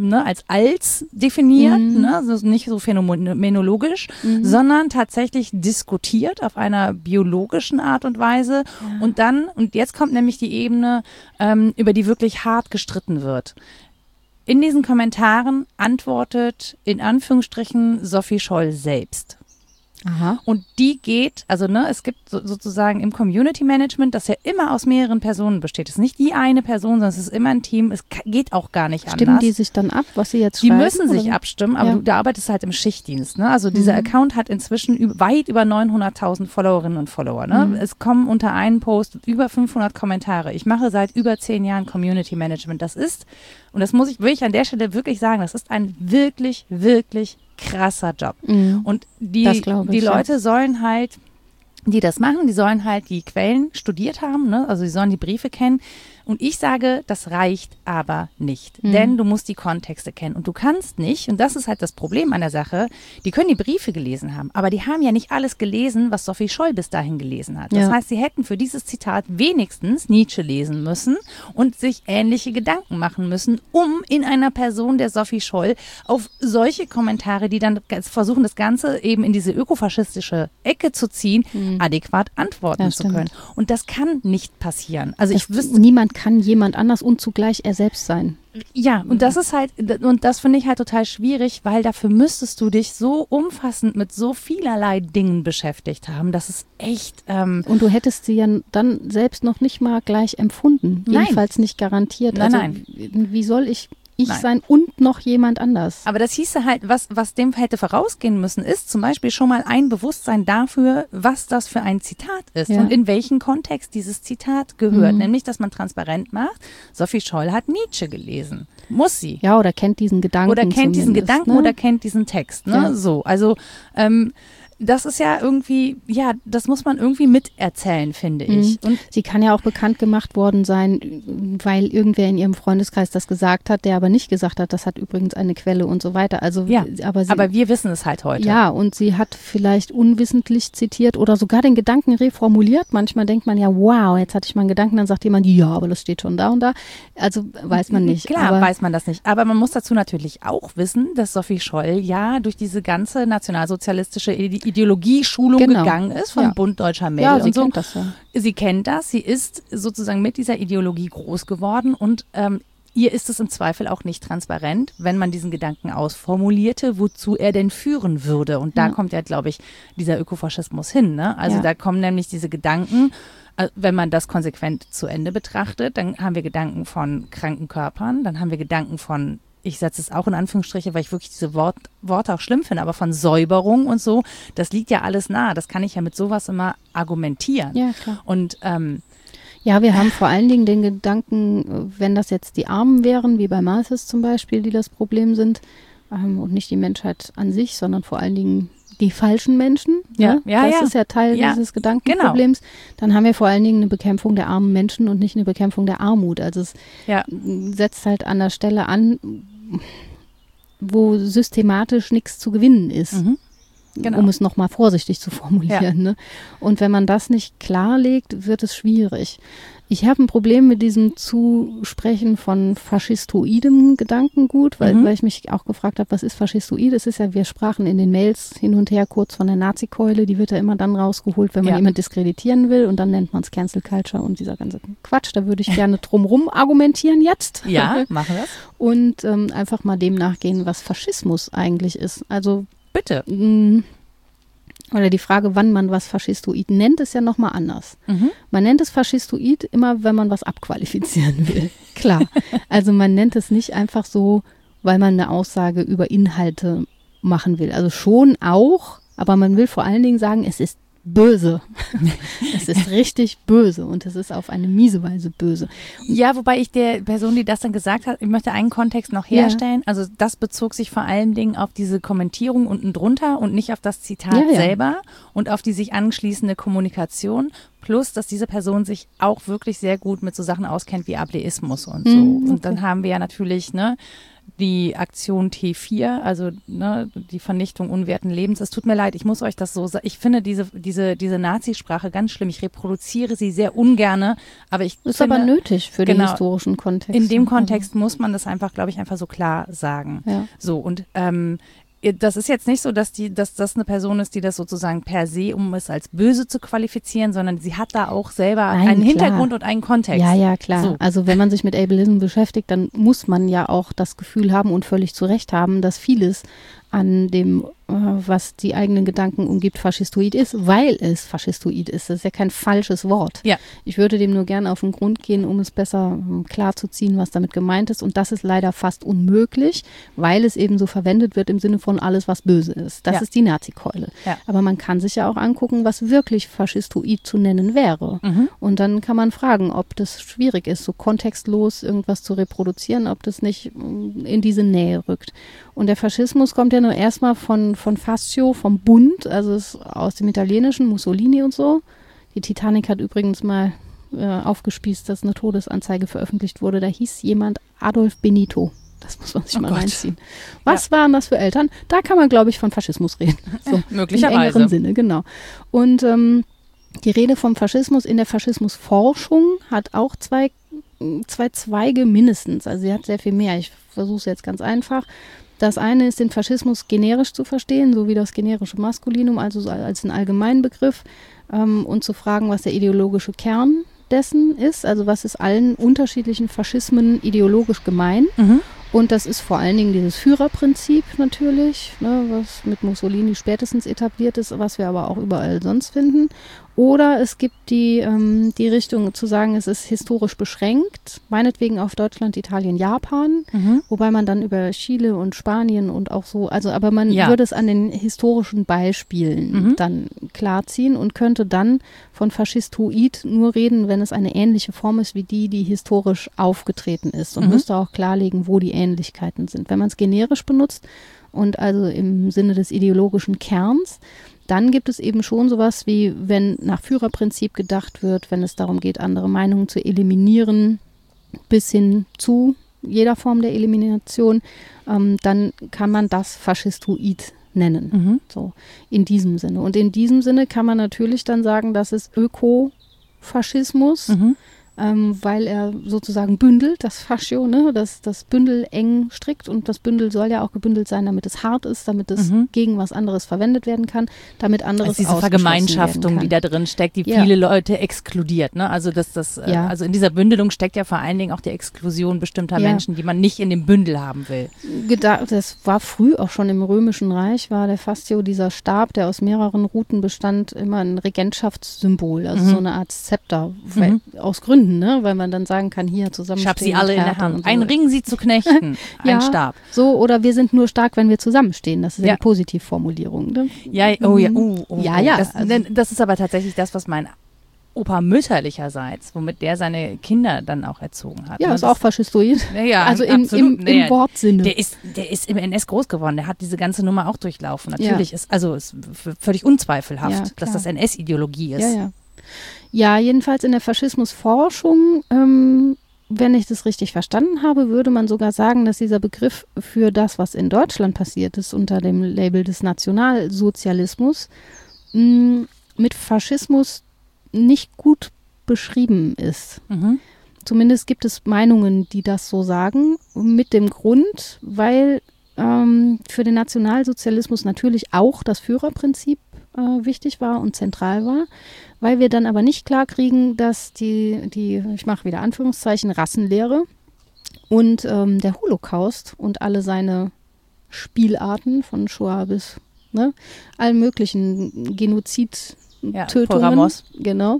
definiert, also nicht so phänomenologisch, sondern tatsächlich diskutiert auf einer biologischen Art und Weise. Ja. Und jetzt kommt nämlich die Ebene, über die wirklich hart gestritten wird. In diesen Kommentaren antwortet in Anführungsstrichen Sophie Scholl selbst. Aha. Und die geht, es gibt sozusagen im Community Management, das ja immer aus mehreren Personen besteht. Es ist nicht die eine Person, sondern es ist immer ein Team. Es geht auch gar nicht anders. Stimmen die sich dann ab, was sie jetzt schreiben? Die müssen sich abstimmen, aber du arbeitest halt im Schichtdienst. Ne? Also dieser Account hat inzwischen weit über 900.000 Followerinnen und Follower. Ne? Es kommen unter einen Post über 500 Kommentare. Ich mache seit über 10 Jahren Community Management. Das ist, und das will ich an der Stelle wirklich sagen, das ist ein wirklich, wirklich krasser Job. Und die Leute sollen halt, die das machen, die sollen halt die Quellen studiert haben, ne? Also sie sollen die Briefe kennen. Und ich sage, das reicht aber nicht, denn du musst die Kontexte kennen und du kannst nicht, und das ist halt das Problem an der Sache, die können die Briefe gelesen haben, aber die haben ja nicht alles gelesen, was Sophie Scholl bis dahin gelesen hat. Das heißt, sie hätten für dieses Zitat wenigstens Nietzsche lesen müssen und sich ähnliche Gedanken machen müssen, um in einer Person der Sophie Scholl auf solche Kommentare, die dann versuchen, das Ganze eben in diese ökofaschistische Ecke zu ziehen, adäquat antworten zu können. Und das kann nicht passieren. Also niemand kann jemand anders und zugleich er selbst sein. Ja, und das ist halt, und das finde ich halt total schwierig, weil dafür müsstest du dich so umfassend mit so vielerlei Dingen beschäftigt haben. Das ist echt. Und du hättest sie ja dann selbst noch nicht mal gleich empfunden. Jedenfalls nicht garantiert. Nein. Wie soll ich sein und noch jemand anders? Aber das hieße halt, was dem hätte vorausgehen müssen, ist zum Beispiel schon mal ein Bewusstsein dafür, was das für ein Zitat ist und in welchen Kontext dieses Zitat gehört. Nämlich, dass man transparent macht, Sophie Scholl hat Nietzsche gelesen. Muss sie. Ja, oder kennt diesen Gedanken. Oder kennt diesen Gedanken, ne? oder kennt diesen Text. Ne? Ja. So, also das ist ja irgendwie, ja, das muss man irgendwie miterzählen, finde ich. Und sie kann ja auch bekannt gemacht worden sein, weil irgendwer in ihrem Freundeskreis das gesagt hat, der aber nicht gesagt hat, das hat übrigens eine Quelle und so weiter. Also, ja, aber wir wissen es halt heute. Ja, und sie hat vielleicht unwissentlich zitiert oder sogar den Gedanken reformuliert. Manchmal denkt man ja, wow, jetzt hatte ich mal einen Gedanken, dann sagt jemand, ja, aber das steht schon da und da. Also weiß man nicht. Klar, aber weiß man das nicht. Aber man muss dazu natürlich auch wissen, dass Sophie Scholl ja durch diese ganze nationalsozialistische Ideologieschulung gegangen ist von Bund Deutscher Mädel. Ja, sie und so. kennt das ja. Sie kennt das, sie ist sozusagen mit dieser Ideologie groß geworden und ihr ist es im Zweifel auch nicht transparent, wenn man diesen Gedanken ausformulierte, wozu er denn führen würde. Und da kommt ja, glaube ich, dieser Ökofaschismus hin. Ne? Also da kommen nämlich diese Gedanken, wenn man das konsequent zu Ende betrachtet, dann haben wir Gedanken von kranken Körpern, dann haben wir Gedanken von, ich setze es auch in Anführungsstriche, weil ich wirklich diese Worte auch schlimm finde, aber von Säuberung und so, das liegt ja alles nahe. Das kann ich ja mit sowas immer argumentieren. Ja, klar. Und ja, wir haben vor allen Dingen den Gedanken, wenn das jetzt die Armen wären, wie bei Malthus zum Beispiel, die das Problem sind, und nicht die Menschheit an sich, sondern vor allen Dingen die falschen Menschen. Ja, ne? Das ist ja Teil dieses Gedankenproblems. Genau. Dann haben wir vor allen Dingen eine Bekämpfung der armen Menschen und nicht eine Bekämpfung der Armut. Also es setzt halt an der Stelle an, wo systematisch nichts zu gewinnen ist. Genau. Um es nochmal vorsichtig zu formulieren. Ja. Ne? Und wenn man das nicht klarlegt, wird es schwierig. Ich habe ein Problem mit diesem Zusprechen von faschistoidem Gedankengut, weil ich mich auch gefragt habe, was ist faschistoid? Es ist ja, wir sprachen in den Mails hin und her kurz von der Nazi-Keule, die wird ja immer dann rausgeholt, wenn man jemand diskreditieren will und dann nennt man es Cancel Culture und dieser ganze Quatsch. Da würde ich gerne drumrum argumentieren jetzt. Ja, machen wir das. Und einfach mal dem nachgehen, was Faschismus eigentlich ist. Also bitte. Oder die Frage, wann man was faschistoid nennt, ist ja nochmal anders. Man nennt es faschistoid immer, wenn man was abqualifizieren will. Klar. Also man nennt es nicht einfach so, weil man eine Aussage über Inhalte machen will. Also schon auch, aber man will vor allen Dingen sagen, es ist böse. Es ist richtig böse und es ist auf eine miese Weise böse. Ja, wobei ich der Person, die das dann gesagt hat, ich möchte einen Kontext noch herstellen. Also das bezog sich vor allen Dingen auf diese Kommentierung unten drunter und nicht auf das Zitat selber und auf die sich anschließende Kommunikation. Plus, dass diese Person sich auch wirklich sehr gut mit so Sachen auskennt wie Ableismus und so. Und dann haben wir ja natürlich, die Aktion T4, also die Vernichtung unwerten Lebens. Es tut mir leid, ich muss euch das so sagen. Ich finde diese Nazisprache ganz schlimm. Ich reproduziere sie sehr ungerne, aber ich ist aber nötig für den historischen Kontext. In dem Kontext muss man das einfach, glaube ich, einfach so klar sagen. Ja. So, und das ist jetzt nicht so, dass das eine Person ist, die das sozusagen per se, um es als böse zu qualifizieren, sondern sie hat da auch selber einen Hintergrund und einen Kontext. Ja, klar. So. Also wenn man sich mit Ableism beschäftigt, dann muss man ja auch das Gefühl haben und völlig zu Recht haben, dass vieles an dem, was die eigenen Gedanken umgibt, faschistoid ist, weil es faschistoid ist. Das ist ja kein falsches Wort. Ja. Ich würde dem nur gerne auf den Grund gehen, um es besser klarzuziehen, was damit gemeint ist. Und das ist leider fast unmöglich, weil es eben so verwendet wird im Sinne von alles, was böse ist. Das ist die Nazi-Keule. Ja. Aber man kann sich ja auch angucken, was wirklich faschistoid zu nennen wäre. Und dann kann man fragen, ob das schwierig ist, so kontextlos irgendwas zu reproduzieren, ob das nicht in diese Nähe rückt. Und der Faschismus kommt ja nur erstmal von Fascio, vom Bund, also ist aus dem Italienischen, Mussolini und so. Die Titanic hat übrigens mal aufgespießt, dass eine Todesanzeige veröffentlicht wurde. Da hieß jemand Adolf Benito. Das muss man sich mal reinziehen. Was waren das für Eltern? Da kann man, glaube ich, von Faschismus reden. So, möglicherweise. Im engeren Sinne, genau. Und die Rede vom Faschismus in der Faschismusforschung hat auch zwei Zweige mindestens. Also sie hat sehr viel mehr. Ich versuche es jetzt ganz einfach. Das eine ist, den Faschismus generisch zu verstehen, so wie das generische Maskulinum, also so als ein Allgemeinbegriff, und zu fragen, was der ideologische Kern dessen ist, also was ist allen unterschiedlichen Faschismen ideologisch gemein. Mhm. Und das ist vor allen Dingen dieses Führerprinzip natürlich, ne, was mit Mussolini spätestens etabliert ist, was wir aber auch überall sonst finden. Oder es gibt die Richtung zu sagen, es ist historisch beschränkt, meinetwegen auf Deutschland, Italien, Japan, wobei man dann über Chile und Spanien und auch so, also aber man würde es an den historischen Beispielen dann klarziehen und könnte dann von Faschistoid nur reden, wenn es eine ähnliche Form ist wie die historisch aufgetreten ist und müsste auch klarlegen, wo die Ähnlichkeiten sind. Wenn man es generisch benutzt und also im Sinne des ideologischen Kerns, dann gibt es eben schon sowas wie, wenn nach Führerprinzip gedacht wird, wenn es darum geht, andere Meinungen zu eliminieren, bis hin zu jeder Form der Elimination, dann kann man das Faschistoid nennen. So, in diesem Sinne. Und in diesem Sinne kann man natürlich dann sagen, das ist Ökofaschismus, weil er sozusagen bündelt, das Fascio, ne, das Bündel eng strickt und das Bündel soll ja auch gebündelt sein, damit es hart ist, damit es gegen was anderes verwendet werden kann, damit anderes also diese Vergemeinschaftung, die da drin steckt, die viele Leute exkludiert, ne? Also also in dieser Bündelung steckt ja vor allen Dingen auch die Exklusion bestimmter Menschen, die man nicht in dem Bündel haben will. Das war früh auch schon im Römischen Reich, war der Fascio, dieser Stab, der aus mehreren Ruten bestand, immer ein Regentschaftssymbol, also so eine Art Zepter, aus Gründen, ne? Weil man dann sagen kann, hier zusammen. Ich habe sie alle in der Hand. So. Ein Ring, sie zu knechten. Ein Stab. So, oder wir sind nur stark, wenn wir zusammenstehen. Das ist ja die Positivformulierung. Ne? Das ist aber tatsächlich das, was mein Opa mütterlicherseits, womit der seine Kinder dann auch erzogen hat. Ja, ist auch faschistoid. Ja, also im Wortsinne. Der ist im NS groß geworden, der hat diese ganze Nummer auch durchlaufen. Natürlich ist völlig unzweifelhaft, dass das NS-Ideologie ist. Ja, jedenfalls in der Faschismusforschung, wenn ich das richtig verstanden habe, würde man sogar sagen, dass dieser Begriff für das, was in Deutschland passiert ist, unter dem Label des Nationalsozialismus, mit Faschismus nicht gut beschrieben ist. Zumindest gibt es Meinungen, die das so sagen, mit dem Grund, weil für den Nationalsozialismus natürlich auch das Führerprinzip wichtig war und zentral war, weil wir dann aber nicht klar kriegen, dass die ich mache wieder Anführungszeichen, Rassenlehre und der Holocaust und alle seine Spielarten von Shoah bis allen möglichen Genozid-Tötungen, genau,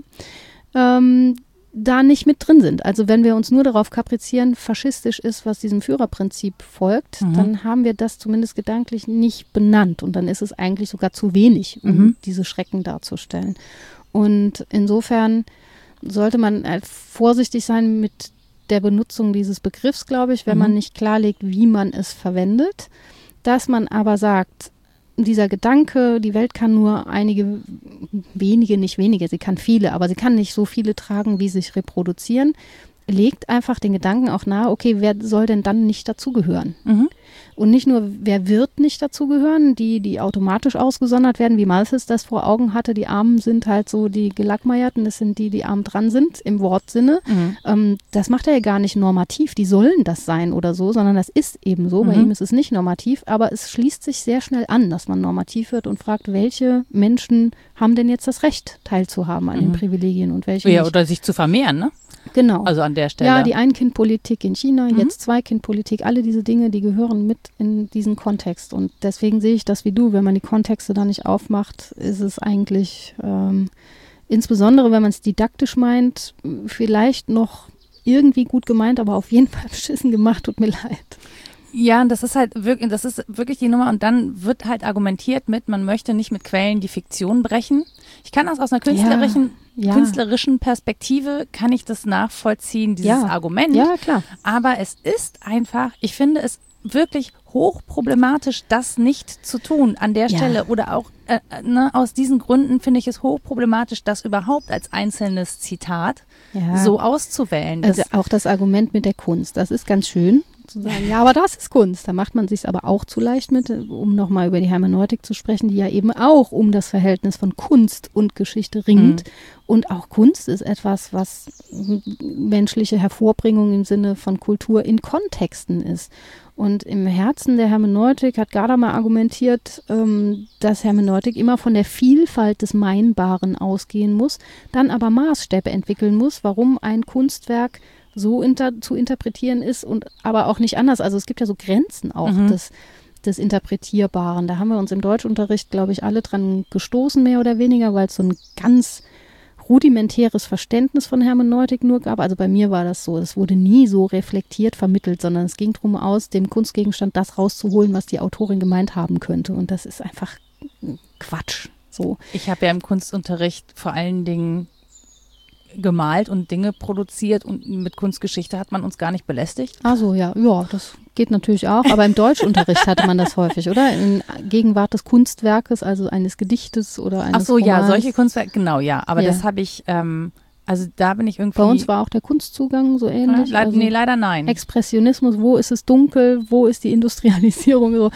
da nicht mit drin sind. Also wenn wir uns nur darauf kaprizieren, faschistisch ist, was diesem Führerprinzip folgt, dann haben wir das zumindest gedanklich nicht benannt und dann ist es eigentlich sogar zu wenig, um diese Schrecken darzustellen. Und insofern sollte man vorsichtig sein mit der Benutzung dieses Begriffs, glaube ich, wenn man nicht klarlegt, wie man es verwendet. Dass man aber sagt, dieser Gedanke, die Welt kann nur nicht wenige, sie kann viele, aber sie kann nicht so viele tragen, wie sich reproduzieren, legt einfach den Gedanken auch nahe, okay, wer soll denn dann nicht dazugehören? Und nicht nur, wer wird nicht dazugehören, die automatisch ausgesondert werden, wie Malthus das vor Augen hatte, die Armen sind halt so die Gelackmeierten, das sind die arm dran sind, im Wortsinne. Das macht er ja gar nicht normativ, die sollen das sein oder so, sondern das ist eben so, bei ihm ist es nicht normativ, aber es schließt sich sehr schnell an, dass man normativ wird und fragt, welche Menschen haben denn jetzt das Recht, teilzuhaben an den Privilegien und welche nicht. Oder sich zu vermehren, ne? Genau. Also an der Stelle. Ja, die Ein-Kind-Politik in China, jetzt Zwei-Kind-Politik, alle diese Dinge, die gehören mit in diesen Kontext. Und deswegen sehe ich das wie du, wenn man die Kontexte da nicht aufmacht, ist es eigentlich, insbesondere wenn man es didaktisch meint, vielleicht noch irgendwie gut gemeint, aber auf jeden Fall beschissen gemacht, tut mir leid. Ja, das ist wirklich die Nummer und dann wird halt argumentiert mit, man möchte nicht mit Quellen die Fiktion brechen. Ich kann das aus einer künstlerischen Perspektive, kann ich das nachvollziehen, dieses Argument. Ja, klar. Aber es ist einfach, ich finde es wirklich hochproblematisch, das nicht zu tun an der Stelle. Oder auch aus diesen Gründen finde ich es hochproblematisch, das überhaupt als einzelnes Zitat so auszuwählen. Also auch das Argument mit der Kunst, das ist ganz schön. Zu sagen, ja, aber das ist Kunst. Da macht man sich aber auch zu leicht mit, um nochmal über die Hermeneutik zu sprechen, die ja eben auch um das Verhältnis von Kunst und Geschichte ringt. Und auch Kunst ist etwas, was menschliche Hervorbringung im Sinne von Kultur in Kontexten ist. Und im Herzen der Hermeneutik hat Gadamer argumentiert, dass Hermeneutik immer von der Vielfalt des Meinbaren ausgehen muss, dann aber Maßstäbe entwickeln muss, warum ein Kunstwerk so zu interpretieren ist und aber auch nicht anders. Also es gibt ja so Grenzen auch des Interpretierbaren. Da haben wir uns im Deutschunterricht, glaube ich, alle dran gestoßen, mehr oder weniger, weil es so ein ganz rudimentäres Verständnis von Hermeneutik nur gab. Also bei mir war das so. Es wurde nie so reflektiert vermittelt, sondern es ging darum, aus dem Kunstgegenstand das rauszuholen, was die Autorin gemeint haben könnte. Und das ist einfach Quatsch. So. Ich habe ja im Kunstunterricht vor allen Dingen gemalt und Dinge produziert und mit Kunstgeschichte hat man uns gar nicht belästigt. Ach so, ja, das geht natürlich auch, aber im Deutschunterricht hatte man das häufig, oder? In Gegenwart des Kunstwerkes, also eines Gedichtes oder eines Romans. Ja, solche Kunstwerke, genau, ja, aber das habe ich, also da bin ich irgendwie... Bei uns war auch der Kunstzugang so ähnlich. Leider nein. Expressionismus, wo ist es dunkel, wo ist die Industrialisierung, so.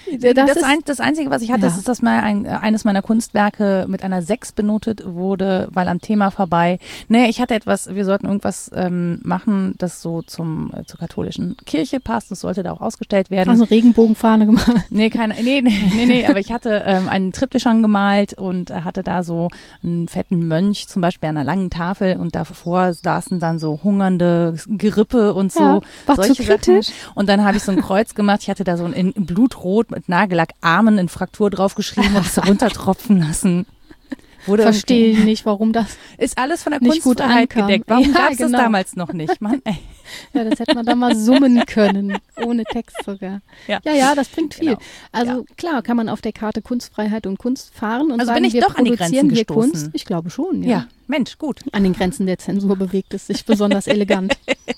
Das Einzige, was ich hatte, ist, dass mal eines meiner Kunstwerke mit einer 6 benotet wurde, weil am Thema vorbei. Ich hatte wir sollten irgendwas machen, das so zur katholischen Kirche passt. Das sollte da auch ausgestellt werden. Also Regenbogenfahne gemalt? Nee, aber ich hatte einen Triptychon gemalt und hatte da so einen fetten Mönch, zum Beispiel an einer langen Tafel und davor saßen dann so hungernde Gerippe und so. Ja, war solche zu kritisch. Sachen. Und dann habe ich so ein Kreuz gemacht. Ich hatte da so in Blutrot mit Nagellack Armen in Fraktur draufgeschrieben und es runtertropfen lassen. Verstehe ich nicht, warum das ist alles von der nicht Kunstfreiheit gut gedeckt. Warum gab es das damals noch nicht? Mann, ey. Ja, das hätte man da mal summen können, ohne Text sogar. Ja, das bringt viel. Genau. Also klar, kann man auf der Karte Kunstfreiheit und Kunst fahren und also sagen, bin ich wir doch an die Grenzen produzieren hier gestoßen. Kunst. Ich glaube schon, Ja, Mensch, gut. An den Grenzen der Zensur bewegt es sich besonders elegant.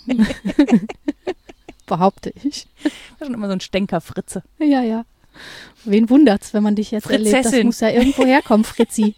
Behaupte ich. Das ist schon immer so ein Stänker-Fritze. Ja. Wen wundert's, wenn man dich jetzt erlebt? Das muss ja irgendwo herkommen, Fritzi.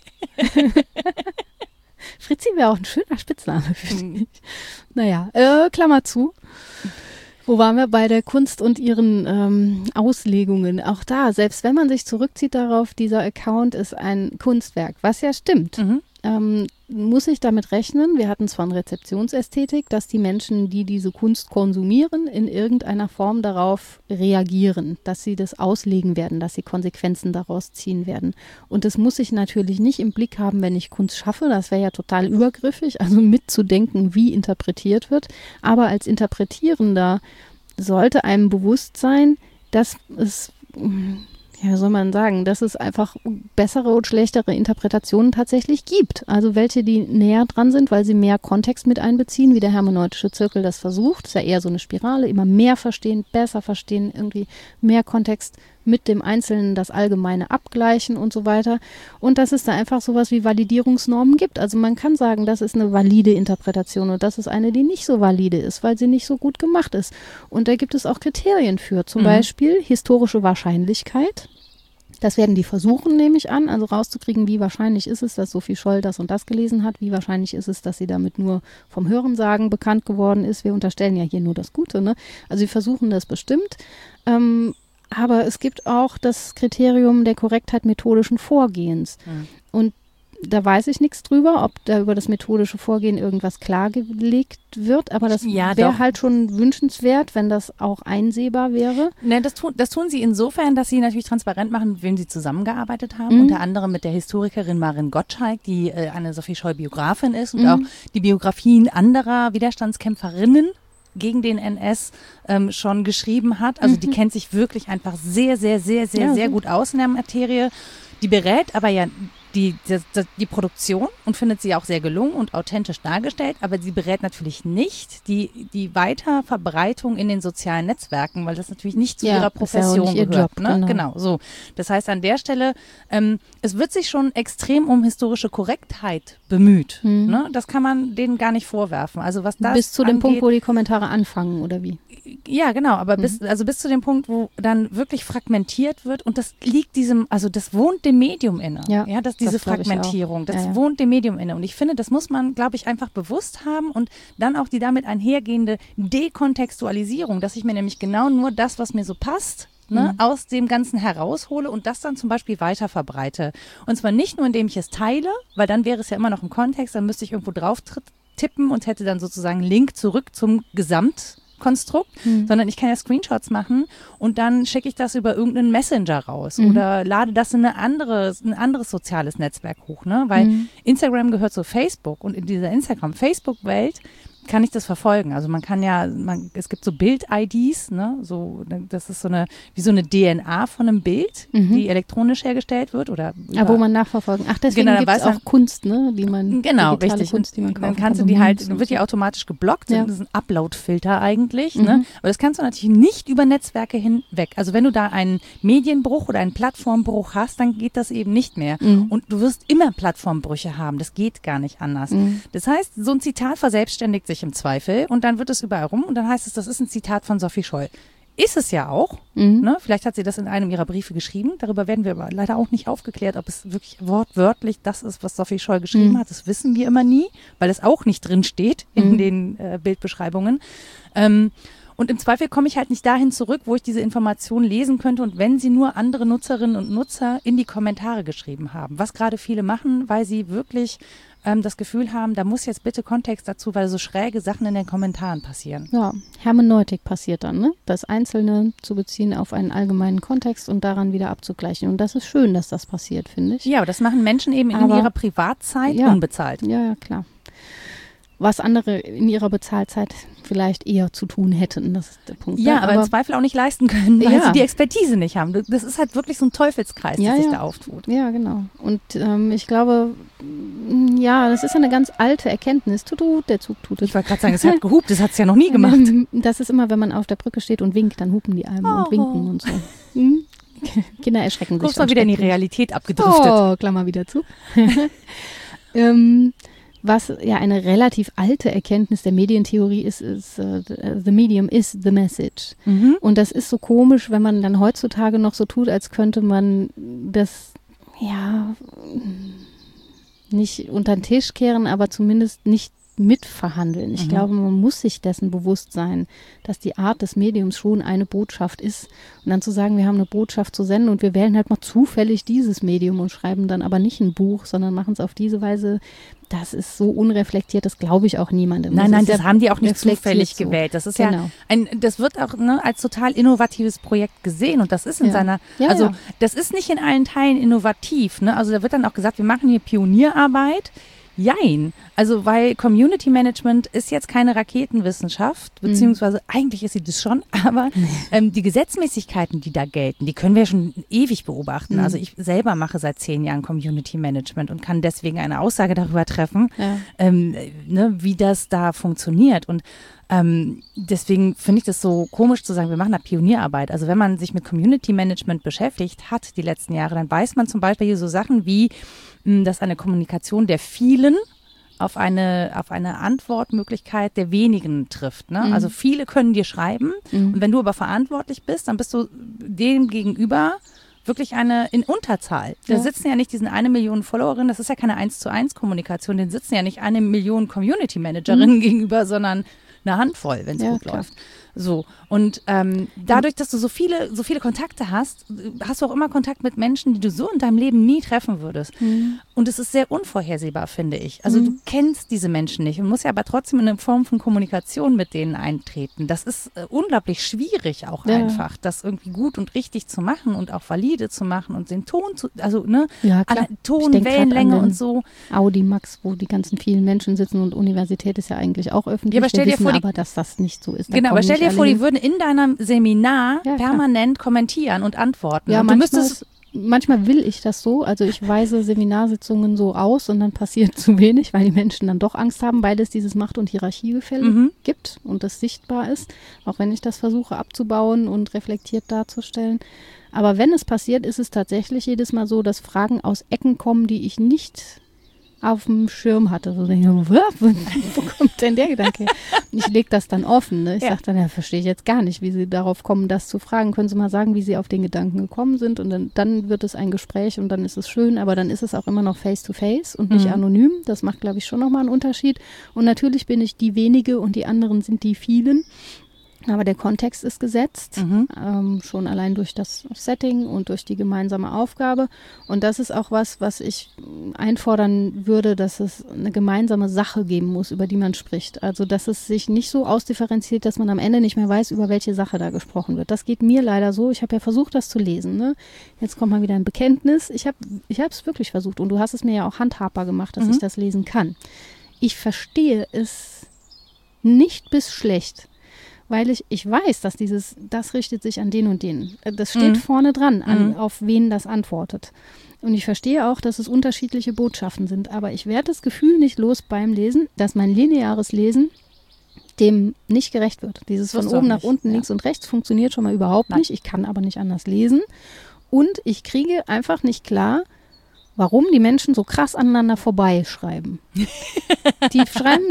Fritzi wäre auch ein schöner Spitzname für dich. Naja, Klammer zu. Wo waren wir? Bei der Kunst und ihren Auslegungen. Auch da, selbst wenn man sich zurückzieht darauf, dieser Account ist ein Kunstwerk, was ja stimmt. Muss ich damit rechnen, wir hatten es von Rezeptionsästhetik, dass die Menschen, die diese Kunst konsumieren, in irgendeiner Form darauf reagieren, dass sie das auslegen werden, dass sie Konsequenzen daraus ziehen werden. Und das muss ich natürlich nicht im Blick haben, wenn ich Kunst schaffe, das wäre ja total übergriffig, also mitzudenken, wie interpretiert wird. Aber als Interpretierender sollte einem bewusst sein, dass es... Ja, soll man sagen, dass es einfach bessere und schlechtere Interpretationen tatsächlich gibt. Also welche, die näher dran sind, weil sie mehr Kontext mit einbeziehen, wie der hermeneutische Zirkel das versucht. Das ist ja eher so eine Spirale, immer mehr verstehen, besser verstehen, irgendwie mehr Kontext mit dem Einzelnen, das Allgemeine abgleichen und so weiter. Und dass es da einfach sowas wie Validierungsnormen gibt. Also man kann sagen, das ist eine valide Interpretation und das ist eine, die nicht so valide ist, weil sie nicht so gut gemacht ist. Und da gibt es auch Kriterien für, zum Beispiel historische Wahrscheinlichkeit. Das werden die versuchen, nehme ich an, also rauszukriegen, wie wahrscheinlich ist es, dass Sophie Scholl das und das gelesen hat, wie wahrscheinlich ist es, dass sie damit nur vom Hörensagen bekannt geworden ist. Wir unterstellen ja hier nur das Gute, ne? Also sie versuchen das bestimmt, aber es gibt auch das Kriterium der Korrektheit methodischen Vorgehens. Und da weiß ich nichts drüber, ob da über das methodische Vorgehen irgendwas klargelegt wird, aber das wäre halt schon wünschenswert, wenn das auch einsehbar wäre. Ne, das tun sie insofern, dass sie natürlich transparent machen, mit wem sie zusammengearbeitet haben, unter anderem mit der Historikerin Marin Gottschalk, die eine Sophie Scholl-Biografin ist und auch die Biografien anderer Widerstandskämpferinnen gegen den NS schon geschrieben hat. Also die kennt sich wirklich einfach sehr, sehr, sehr, sehr, sehr gut aus in der Materie. Die berät aber ja die Produktion und findet sie auch sehr gelungen und authentisch dargestellt, aber sie berät natürlich nicht die Weiterverbreitung in den sozialen Netzwerken, weil das natürlich nicht zu ihrer Profession gehört. Job, ne? Genau, so. Das heißt, an der Stelle, es wird sich schon extrem um historische Korrektheit bemüht. Ne? Das kann man denen gar nicht vorwerfen. Also was das bis zu dem Punkt, wo die Kommentare anfangen, oder wie? Ja, genau, aber bis zu dem Punkt, wo dann wirklich fragmentiert wird und das liegt das wohnt dem Medium inne. Ja, dass diese Fragmentierung, das wohnt dem Medium inne. Und ich finde, das muss man, glaube ich, einfach bewusst haben und dann auch die damit einhergehende Dekontextualisierung, dass ich mir nämlich genau nur das, was mir so passt, aus dem Ganzen heraushole und das dann zum Beispiel weiter verbreite. Und zwar nicht nur, indem ich es teile, weil dann wäre es ja immer noch im Kontext, dann müsste ich irgendwo drauf tippen und hätte dann sozusagen einen Link zurück zum Gesamtkonstrukt, sondern ich kann ja Screenshots machen und dann schicke ich das über irgendeinen Messenger raus oder lade das in ein anderes soziales Netzwerk hoch, ne? Weil Instagram gehört zu Facebook und in dieser Instagram-Facebook-Welt kann ich das verfolgen. Also man kann es gibt so Bild-IDs, ne? So, das ist wie so eine DNA von einem Bild, die elektronisch hergestellt wird oder wo man nachverfolgen. Ach, deswegen gibt es auch Kunst, ne? Genau, richtig. Kunst, die man kaufen dann kannst du die dann wird die automatisch geblockt. Das ist ein Upload-Filter eigentlich, ne? Aber das kannst du natürlich nicht über Netzwerke hinweg. Also wenn du da einen Medienbruch oder einen Plattformbruch hast, dann geht das eben nicht mehr. Und du wirst immer Plattformbrüche haben. Das geht gar nicht anders. Das heißt, so ein Zitat verselbstständigt sich im Zweifel und dann wird es überall rum und dann heißt es, das ist ein Zitat von Sophie Scholl. Ist es ja auch. Ne? Vielleicht hat sie das in einem ihrer Briefe geschrieben. Darüber werden wir aber leider auch nicht aufgeklärt, ob es wirklich wortwörtlich das ist, was Sophie Scholl geschrieben hat. Das wissen wir immer nie, weil es auch nicht drin steht in den Bildbeschreibungen. Und im Zweifel komme ich halt nicht dahin zurück, wo ich diese Informationen lesen könnte und wenn sie nur andere Nutzerinnen und Nutzer in die Kommentare geschrieben haben. Was gerade viele machen, weil sie wirklich das Gefühl haben, da muss jetzt bitte Kontext dazu, weil so schräge Sachen in den Kommentaren passieren. Ja, Hermeneutik passiert dann, ne? Das Einzelne zu beziehen auf einen allgemeinen Kontext und daran wieder abzugleichen. Und das ist schön, dass das passiert, finde ich. Ja, aber das machen Menschen eben in ihrer Privatzeit unbezahlt. Ja, klar. Was andere in ihrer Bezahlzeit vielleicht eher zu tun hätten, das ist der Punkt. Ja, aber im Zweifel auch nicht leisten können, weil sie die Expertise nicht haben. Das ist halt wirklich so ein Teufelskreis, der sich da auftut. Ja, genau. Und ich glaube, das ist eine ganz alte Erkenntnis. Der Zug tut es. Ich wollte gerade sagen, es hat gehupt, das hat es ja noch nie gemacht. Das ist immer, wenn man auf der Brücke steht und winkt, dann hupen die Almen und winken und so. Kinder erschrecken sich. Guckst mal wieder in die Realität abgedriftet. Oh, Klammer wieder zu. Was ja eine relativ alte Erkenntnis der Medientheorie ist the medium is the message. Und das ist so komisch, wenn man dann heutzutage noch so tut, als könnte man das nicht unter den Tisch kehren, aber zumindest nicht mitverhandeln. Ich glaube, man muss sich dessen bewusst sein, dass die Art des Mediums schon eine Botschaft ist. Und dann zu sagen, wir haben eine Botschaft zu senden und wir wählen halt mal zufällig dieses Medium und schreiben dann aber nicht ein Buch, sondern machen es auf diese Weise, das ist so unreflektiert, das glaube ich auch niemandem. Nein, das haben die auch nicht zufällig gewählt. Das ist das wird auch als total innovatives Projekt gesehen und das ist in das ist nicht in allen Teilen innovativ. Ne? Also da wird dann auch gesagt, wir machen hier Pionierarbeit. Jein. Also weil Community Management ist jetzt keine Raketenwissenschaft, beziehungsweise eigentlich ist sie das schon, aber die Gesetzmäßigkeiten, die da gelten, die können wir schon ewig beobachten. Also ich selber mache seit 10 Jahren Community Management und kann deswegen eine Aussage darüber treffen, wie das da funktioniert. Und deswegen finde ich das so komisch zu sagen, wir machen da Pionierarbeit. Also wenn man sich mit Community Management beschäftigt hat die letzten Jahre, dann weiß man zum Beispiel hier so Sachen wie, dass eine Kommunikation der vielen auf eine Antwortmöglichkeit der wenigen trifft. Ne? Also viele können dir schreiben und wenn du aber verantwortlich bist, dann bist du dem gegenüber wirklich in Unterzahl. Da sitzen ja nicht diesen 1 Million Followerinnen, das ist ja keine 1:1 Kommunikation, denen sitzen ja nicht 1 Million Community Managerinnen gegenüber, sondern eine Handvoll, wenn es gut läuft. So. Und dadurch, dass du so viele Kontakte hast, hast du auch immer Kontakt mit Menschen, die du so in deinem Leben nie treffen würdest. Und es ist sehr unvorhersehbar, finde ich. Also du kennst diese Menschen nicht und musst ja aber trotzdem in eine Form von Kommunikation mit denen eintreten. Das ist unglaublich schwierig auch einfach, das irgendwie gut und richtig zu machen und auch valide zu machen und den Ton Ton, Wellenlänge und so. Audimax, wo die ganzen vielen Menschen sitzen und Universität ist ja eigentlich auch öffentlich. Ja, aber stell dir vor, aber dass das nicht so ist. Genau, aber stell dir vor, die würden in deinem Seminar permanent kommentieren und antworten. Ja, und du müsstest manchmal will ich das so, also ich weise Seminarsitzungen so aus und dann passiert zu wenig, weil die Menschen dann doch Angst haben, weil es dieses Macht- und Hierarchiegefälle gibt und das sichtbar ist, auch wenn ich das versuche abzubauen und reflektiert darzustellen. Aber wenn es passiert, ist es tatsächlich jedes Mal so, dass Fragen aus Ecken kommen, die ich nicht auf dem Schirm hatte. So denke ich, wo kommt denn der Gedanke her? Ich lege das dann offen. Ne? Ich sage dann, verstehe ich jetzt gar nicht, wie Sie darauf kommen, das zu fragen. Können Sie mal sagen, wie Sie auf den Gedanken gekommen sind? Und dann wird es ein Gespräch und dann ist es schön, aber dann ist es auch immer noch face-to-face und nicht anonym. Das macht, glaube ich, schon nochmal einen Unterschied. Und natürlich bin ich die wenige und die anderen sind die vielen. Aber der Kontext ist gesetzt, schon allein durch das Setting und durch die gemeinsame Aufgabe. Und das ist auch was ich einfordern würde, dass es eine gemeinsame Sache geben muss, über die man spricht. Also, dass es sich nicht so ausdifferenziert, dass man am Ende nicht mehr weiß, über welche Sache da gesprochen wird. Das geht mir leider so. Ich habe ja versucht, das zu lesen. Ne? Jetzt kommt mal wieder ein Bekenntnis. Ich habe es wirklich versucht und du hast es mir ja auch handhabbar gemacht, dass ich das lesen kann. Ich verstehe es nicht bis schlecht. Weil ich weiß, dass das richtet sich an den und den. Das steht vorne dran, auf wen das antwortet. Und ich verstehe auch, dass es unterschiedliche Botschaften sind. Aber ich werde das Gefühl nicht los beim Lesen, dass mein lineares Lesen dem nicht gerecht wird. Dieses von oben nach unten, links und rechts funktioniert schon mal überhaupt nicht. Ich kann aber nicht anders lesen. Und ich kriege einfach nicht klar, warum die Menschen so krass aneinander vorbeischreiben. Die schreiben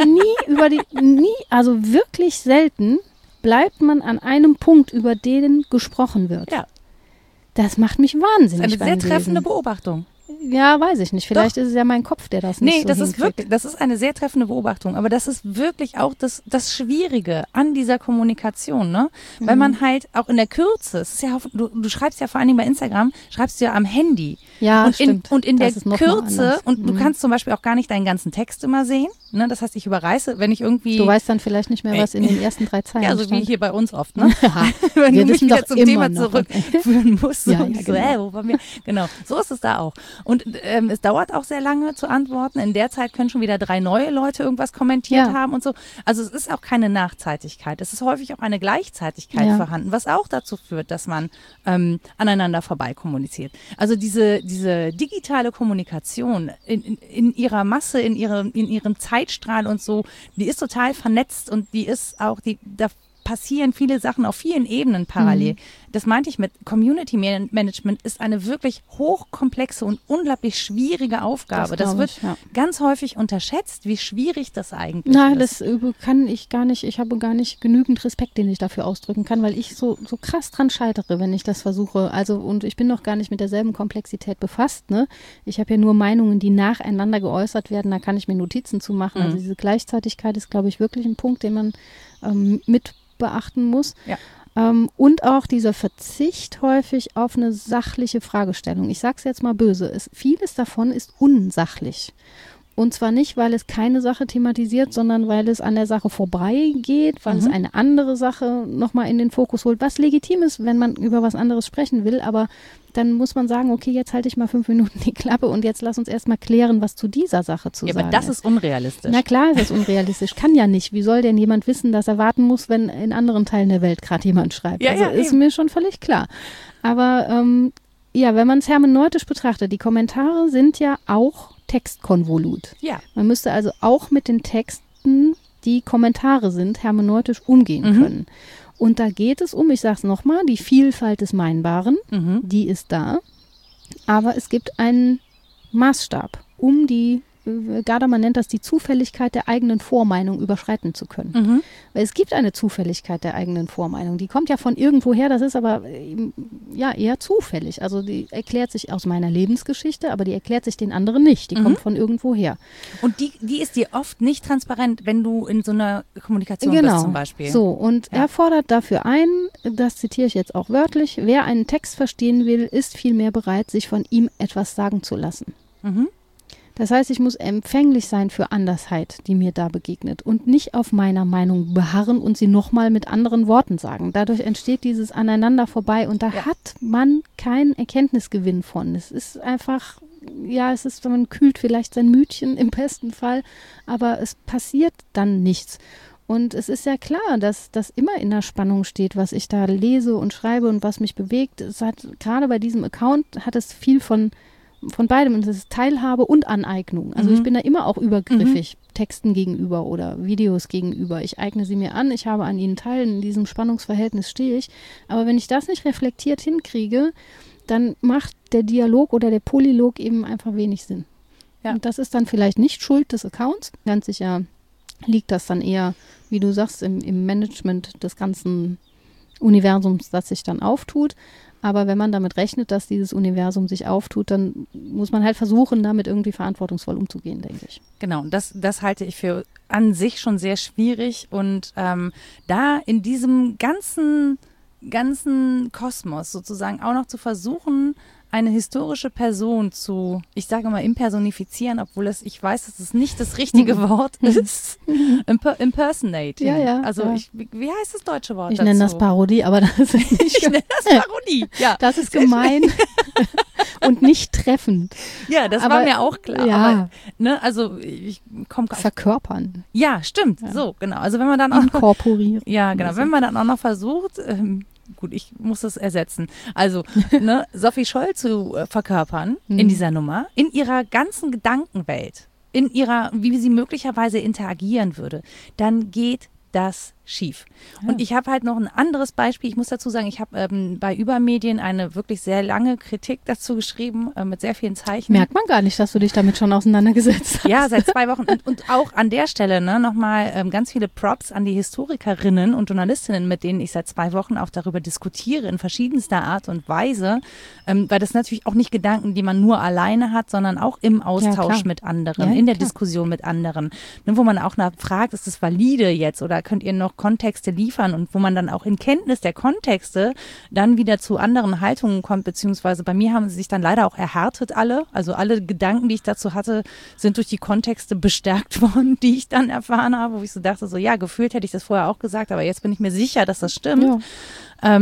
also wirklich selten bleibt man an einem Punkt, über den gesprochen wird. Ja. Das macht mich wahnsinnig. Das ist eine sehr treffende Beobachtung. Ja, weiß ich nicht. Vielleicht ist es ja mein Kopf, der das nicht so hinkriegt. Das ist eine sehr treffende Beobachtung. Aber das ist wirklich auch das Schwierige an dieser Kommunikation, ne? Weil man halt auch in der Kürze, es ist ja, du schreibst ja vor allen Dingen bei Instagram, schreibst du ja am Handy. Ja, und stimmt. Und in der Kürze, und du kannst zum Beispiel auch gar nicht deinen ganzen Text immer sehen. Ne? Das heißt, ich überreiße, wenn ich irgendwie... Du weißt dann vielleicht nicht mehr, was in den ersten 3 Zeilen Ja, so stand. wie hier bei uns oft, ne? Ja, wenn wir du mich wissen wieder doch zum immer Thema noch. zurückführen musst. Ja, Und ja, ich so, genau. wo waren wir? Genau, so ist es da auch. Und es dauert auch sehr lange zu antworten. In der Zeit können schon wieder 3 neue Leute irgendwas kommentiert haben und so. Also es ist auch keine Nachzeitigkeit. Es ist häufig auch eine Gleichzeitigkeit vorhanden, was auch dazu führt, dass man aneinander vorbei kommuniziert. Also diese digitale Kommunikation in ihrer Masse, in ihrem Zeitstrahl und so, die ist total vernetzt und die ist auch, da passieren viele Sachen auf vielen Ebenen parallel. Das meinte ich mit Community Management ist eine wirklich hochkomplexe und unglaublich schwierige Aufgabe. Das wird ganz häufig unterschätzt, wie schwierig das eigentlich ist. Nein, das kann ich gar nicht. Ich habe gar nicht genügend Respekt, den ich dafür ausdrücken kann, weil ich so krass dran scheitere, wenn ich das versuche. Also, und ich bin noch gar nicht mit derselben Komplexität befasst. Ne? Ich habe ja nur Meinungen, die nacheinander geäußert werden. Da kann ich mir Notizen zu machen. Also diese Gleichzeitigkeit ist, glaube ich, wirklich ein Punkt, den man mit beachten muss. Ja. Und auch dieser Verzicht häufig auf eine sachliche Fragestellung. Ich sage es jetzt mal böse. Vieles davon ist unsachlich. Und zwar nicht, weil es keine Sache thematisiert, sondern weil es an der Sache vorbeigeht, weil es eine andere Sache nochmal in den Fokus holt, was legitim ist, wenn man über was anderes sprechen will. Aber dann muss man sagen, okay, jetzt halte ich mal 5 Minuten die Klappe und jetzt lass uns erstmal klären, was zu dieser Sache zu sagen ist. Ja, aber das ist unrealistisch. Na klar ist das unrealistisch. Kann ja nicht. Wie soll denn jemand wissen, dass er warten muss, wenn in anderen Teilen der Welt gerade jemand schreibt? Ja, also ist mir schon völlig klar. Aber wenn man es hermeneutisch betrachtet, die Kommentare sind ja auch Textkonvolut. Ja. Man müsste also auch mit den Texten, die Kommentare sind, hermeneutisch umgehen können. Und da geht es um, ich sage es nochmal, die Vielfalt des Meinbaren, die ist da. Aber es gibt einen Maßstab, um die, Gadamer nennt das die Zufälligkeit der eigenen Vormeinung überschreiten zu können. Weil es gibt eine Zufälligkeit der eigenen Vormeinung. Die kommt ja von irgendwoher, das ist aber eher zufällig. Also die erklärt sich aus meiner Lebensgeschichte, aber die erklärt sich den anderen nicht. Die kommt von irgendwoher. Und die ist dir oft nicht transparent, wenn du in so einer Kommunikation bist zum Beispiel. So, und er fordert dafür ein, das zitiere ich jetzt auch wörtlich, wer einen Text verstehen will, ist vielmehr bereit, sich von ihm etwas sagen zu lassen. Das heißt, ich muss empfänglich sein für Andersheit, die mir da begegnet und nicht auf meiner Meinung beharren und sie nochmal mit anderen Worten sagen. Dadurch entsteht dieses Aneinander vorbei und da hat man keinen Erkenntnisgewinn von. Es ist einfach, man kühlt vielleicht sein Mütchen im besten Fall, aber es passiert dann nichts. Und es ist ja klar, dass das immer in der Spannung steht, was ich da lese und schreibe und was mich bewegt. Gerade bei diesem Account hat es viel von beidem. Und es ist Teilhabe und Aneignung. Also ich bin da immer auch übergriffig Texten gegenüber oder Videos gegenüber. Ich eigne sie mir an, ich habe an ihnen teil, in diesem Spannungsverhältnis stehe ich. Aber wenn ich das nicht reflektiert hinkriege, dann macht der Dialog oder der Polylog eben einfach wenig Sinn. Ja. Und das ist dann vielleicht nicht Schuld des Accounts. Ganz sicher liegt das dann eher, wie du sagst, im Management des ganzen Universums, das sich dann auftut. Aber wenn man damit rechnet, dass dieses Universum sich auftut, dann muss man halt versuchen, damit irgendwie verantwortungsvoll umzugehen, denke ich. Genau, das halte ich für an sich schon sehr schwierig. Und da in diesem ganzen Kosmos sozusagen auch noch zu versuchen, eine historische Person zu, ich sage mal, impersonifizieren, obwohl ich weiß, dass es nicht das richtige Wort ist. Impersonate. Ja. Also ja. Wie heißt das deutsche Wort dazu? Ich nenne das Parodie, aber das ist nicht. Ich nenne das Parodie, ja. Das ist gemein und nicht treffend. Ja, das war mir auch klar. Ja. Aber, ne, also ich komme verkörpern. Ja, stimmt. Ja. So, genau. Also wenn man dann auch inkorporieren. Ja, genau. Wenn man dann auch noch versucht, gut, ich muss das ersetzen. Also, ne, Sophie Scholl zu verkörpern in dieser Nummer, in ihrer ganzen Gedankenwelt, in ihrer, wie sie möglicherweise interagieren würde, dann geht das schief. Ja. Und ich habe halt noch ein anderes Beispiel. Ich muss dazu sagen, ich habe bei Übermedien eine wirklich sehr lange Kritik dazu geschrieben, mit sehr vielen Zeichen. Merkt man gar nicht, dass du dich damit schon auseinandergesetzt hast. Ja, seit 2 Wochen. Und auch an der Stelle nochmal ganz viele Props an die Historikerinnen und Journalistinnen, mit denen ich seit 2 Wochen auch darüber diskutiere, in verschiedenster Art und Weise. Weil das natürlich auch nicht Gedanken, die man nur alleine hat, sondern auch im Austausch mit anderen, in der Diskussion mit anderen. Ne, wo man auch fragt, ist das valide jetzt oder könnt ihr noch Kontexte liefern und wo man dann auch in Kenntnis der Kontexte dann wieder zu anderen Haltungen kommt, beziehungsweise bei mir haben sie sich dann leider auch erhärtet alle. Also alle Gedanken, die ich dazu hatte, sind durch die Kontexte bestärkt worden, die ich dann erfahren habe, wo ich so dachte, so ja, gefühlt hätte ich das vorher auch gesagt, aber jetzt bin ich mir sicher, dass das stimmt. Ja.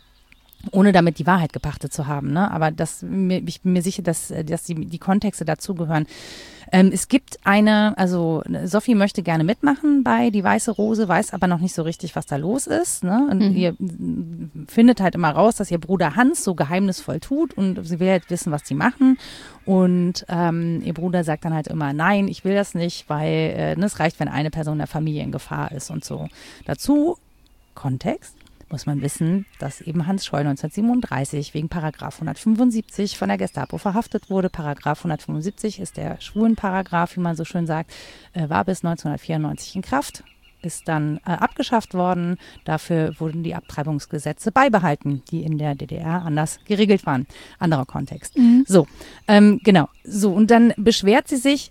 Ohne damit die Wahrheit gepachtet zu haben, ne? Aber ich bin mir sicher, dass die Kontexte dazugehören. Es gibt also Sophie möchte gerne mitmachen bei Die Weiße Rose, weiß aber noch nicht so richtig, was da los ist, ne? Und ihr findet halt immer raus, dass ihr Bruder Hans so geheimnisvoll tut und sie will halt wissen, was die machen. Und ihr Bruder sagt dann halt immer, nein, ich will das nicht, weil es reicht, wenn eine Person der Familie in Gefahr ist und so. Dazu Kontext. Muss man wissen, dass eben Hans Scholl 1937 wegen Paragraph 175 von der Gestapo verhaftet wurde. Paragraph 175 ist der Schwulenparagraph, wie man so schön sagt, war bis 1994 in Kraft, ist dann abgeschafft worden. Dafür wurden die Abtreibungsgesetze beibehalten, die in der DDR anders geregelt waren. Anderer Kontext. So, genau. So, und dann empört sie sich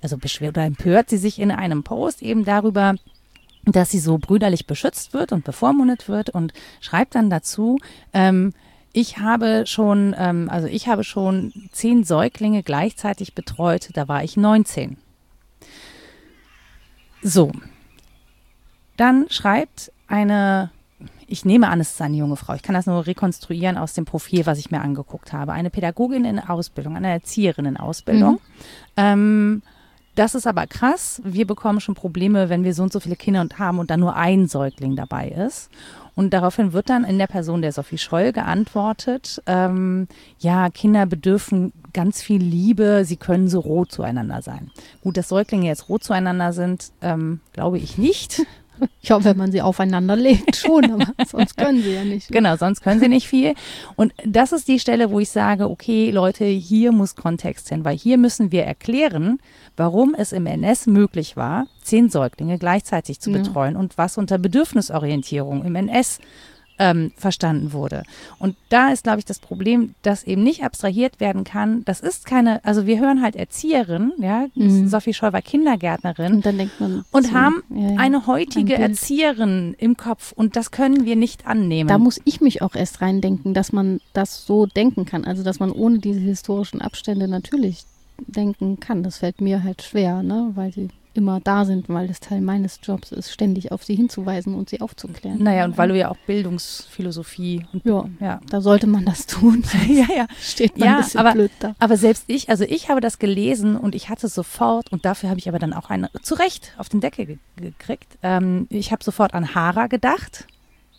in einem Post eben darüber, dass sie so brüderlich beschützt wird und bevormundet wird und schreibt dann dazu, ich habe schon 10 Säuglinge gleichzeitig betreut, da war ich 19. So, dann schreibt ich nehme an, es ist eine junge Frau, ich kann das nur rekonstruieren aus dem Profil, was ich mir angeguckt habe, eine Pädagogin in Ausbildung, eine Erzieherin in Ausbildung, das ist aber krass. Wir bekommen schon Probleme, wenn wir so und so viele Kinder haben und dann nur ein Säugling dabei ist. Und daraufhin wird dann in der Person der Sophie Scholl geantwortet, ja, Kinder bedürfen ganz viel Liebe, sie können so roh zueinander sein. Gut, dass Säuglinge jetzt roh zueinander sind, glaube ich nicht. Ja, wenn man sie aufeinander legt, schon, aber sonst können sie ja nicht. Genau, sonst können sie nicht viel. Und das ist die Stelle, wo ich sage, okay, Leute, hier muss Kontext hin, weil hier müssen wir erklären, warum es im NS möglich war, 10 Säuglinge gleichzeitig zu betreuen und was unter Bedürfnisorientierung im NS verstanden wurde. Und da ist, glaube ich, das Problem, dass eben nicht abstrahiert werden kann. Das ist also wir hören halt Erzieherin, ja, Sophie Scholl war Kindergärtnerin und dann denkt man und haben eine heutige Erzieherin im Kopf und das können wir nicht annehmen. Da muss ich mich auch erst reindenken, dass man das so denken kann, also dass man ohne diese historischen Abstände natürlich denken kann. Das fällt mir halt schwer, ne, weil sie immer da sind, weil das Teil meines Jobs ist, ständig auf sie hinzuweisen und sie aufzuklären. Naja, und weil du ja auch Bildungsphilosophie und ja, da sollte man das tun. ja. Steht man ein bisschen blöd da. Aber selbst ich habe das gelesen und ich hatte sofort, und dafür habe ich aber dann auch eine zu Recht auf den Deckel gekriegt, ich habe sofort an Hara gedacht.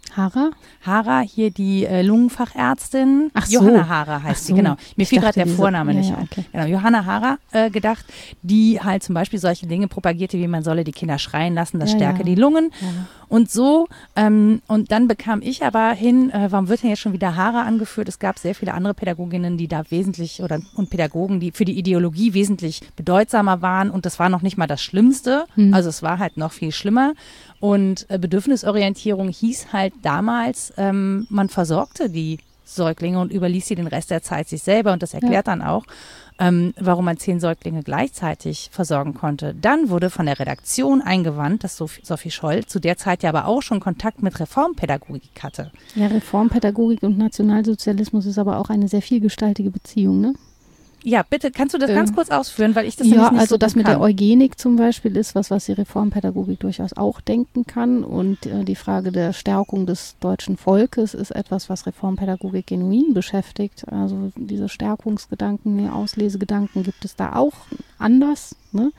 Hara, hier die Lungenfachärztin. Ach so. Johanna Hara heißt sie, genau. Mir fiel gerade der Vorname nicht ein. Okay. Genau, Johanna Hara gedacht, die halt zum Beispiel solche Dinge propagierte, wie man solle die Kinder schreien lassen, das stärke die Lungen. Ja. Und so, und dann bekam ich aber hin, warum wird denn jetzt schon wieder Hara angeführt? Es gab sehr viele andere Pädagoginnen, die da wesentlich, und Pädagogen, die für die Ideologie wesentlich bedeutsamer waren, und das war noch nicht mal das Schlimmste. Also es war halt noch viel schlimmer. Und Bedürfnisorientierung hieß halt damals, man versorgte die Säuglinge und überließ sie den Rest der Zeit sich selber. Und das erklärt dann auch, warum man 10 Säuglinge gleichzeitig versorgen konnte. Dann wurde von der Redaktion eingewandt, dass Sophie Scholl zu der Zeit ja aber auch schon Kontakt mit Reformpädagogik hatte. Ja, Reformpädagogik und Nationalsozialismus ist aber auch eine sehr vielgestaltige Beziehung, ne? Ja, bitte, kannst du das ganz kurz ausführen, weil ich das nämlich nicht also so das gut mit kann. der Eugenik zum Beispiel ist was die Reformpädagogik durchaus auch denken kann, und die Frage der Stärkung des deutschen Volkes ist etwas, was Reformpädagogik genuin beschäftigt. Also diese Stärkungsgedanken, die Auslesegedanken gibt es da auch anders, ne?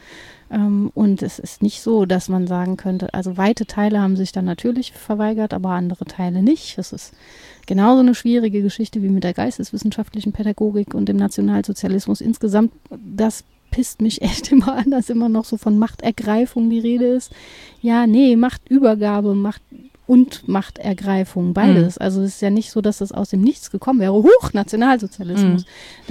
Und es ist nicht so, dass man sagen könnte, also weite Teile haben sich dann natürlich verweigert, aber andere Teile nicht. Es ist genauso eine schwierige Geschichte wie mit der geisteswissenschaftlichen Pädagogik und dem Nationalsozialismus. Insgesamt, das pisst mich echt immer an, dass immer noch so von Machtergreifung die Rede ist. Ja, nee, Machtübergabe, Machtergreifung, beides. Also es ist ja nicht so, dass das aus dem Nichts gekommen wäre. Nationalsozialismus.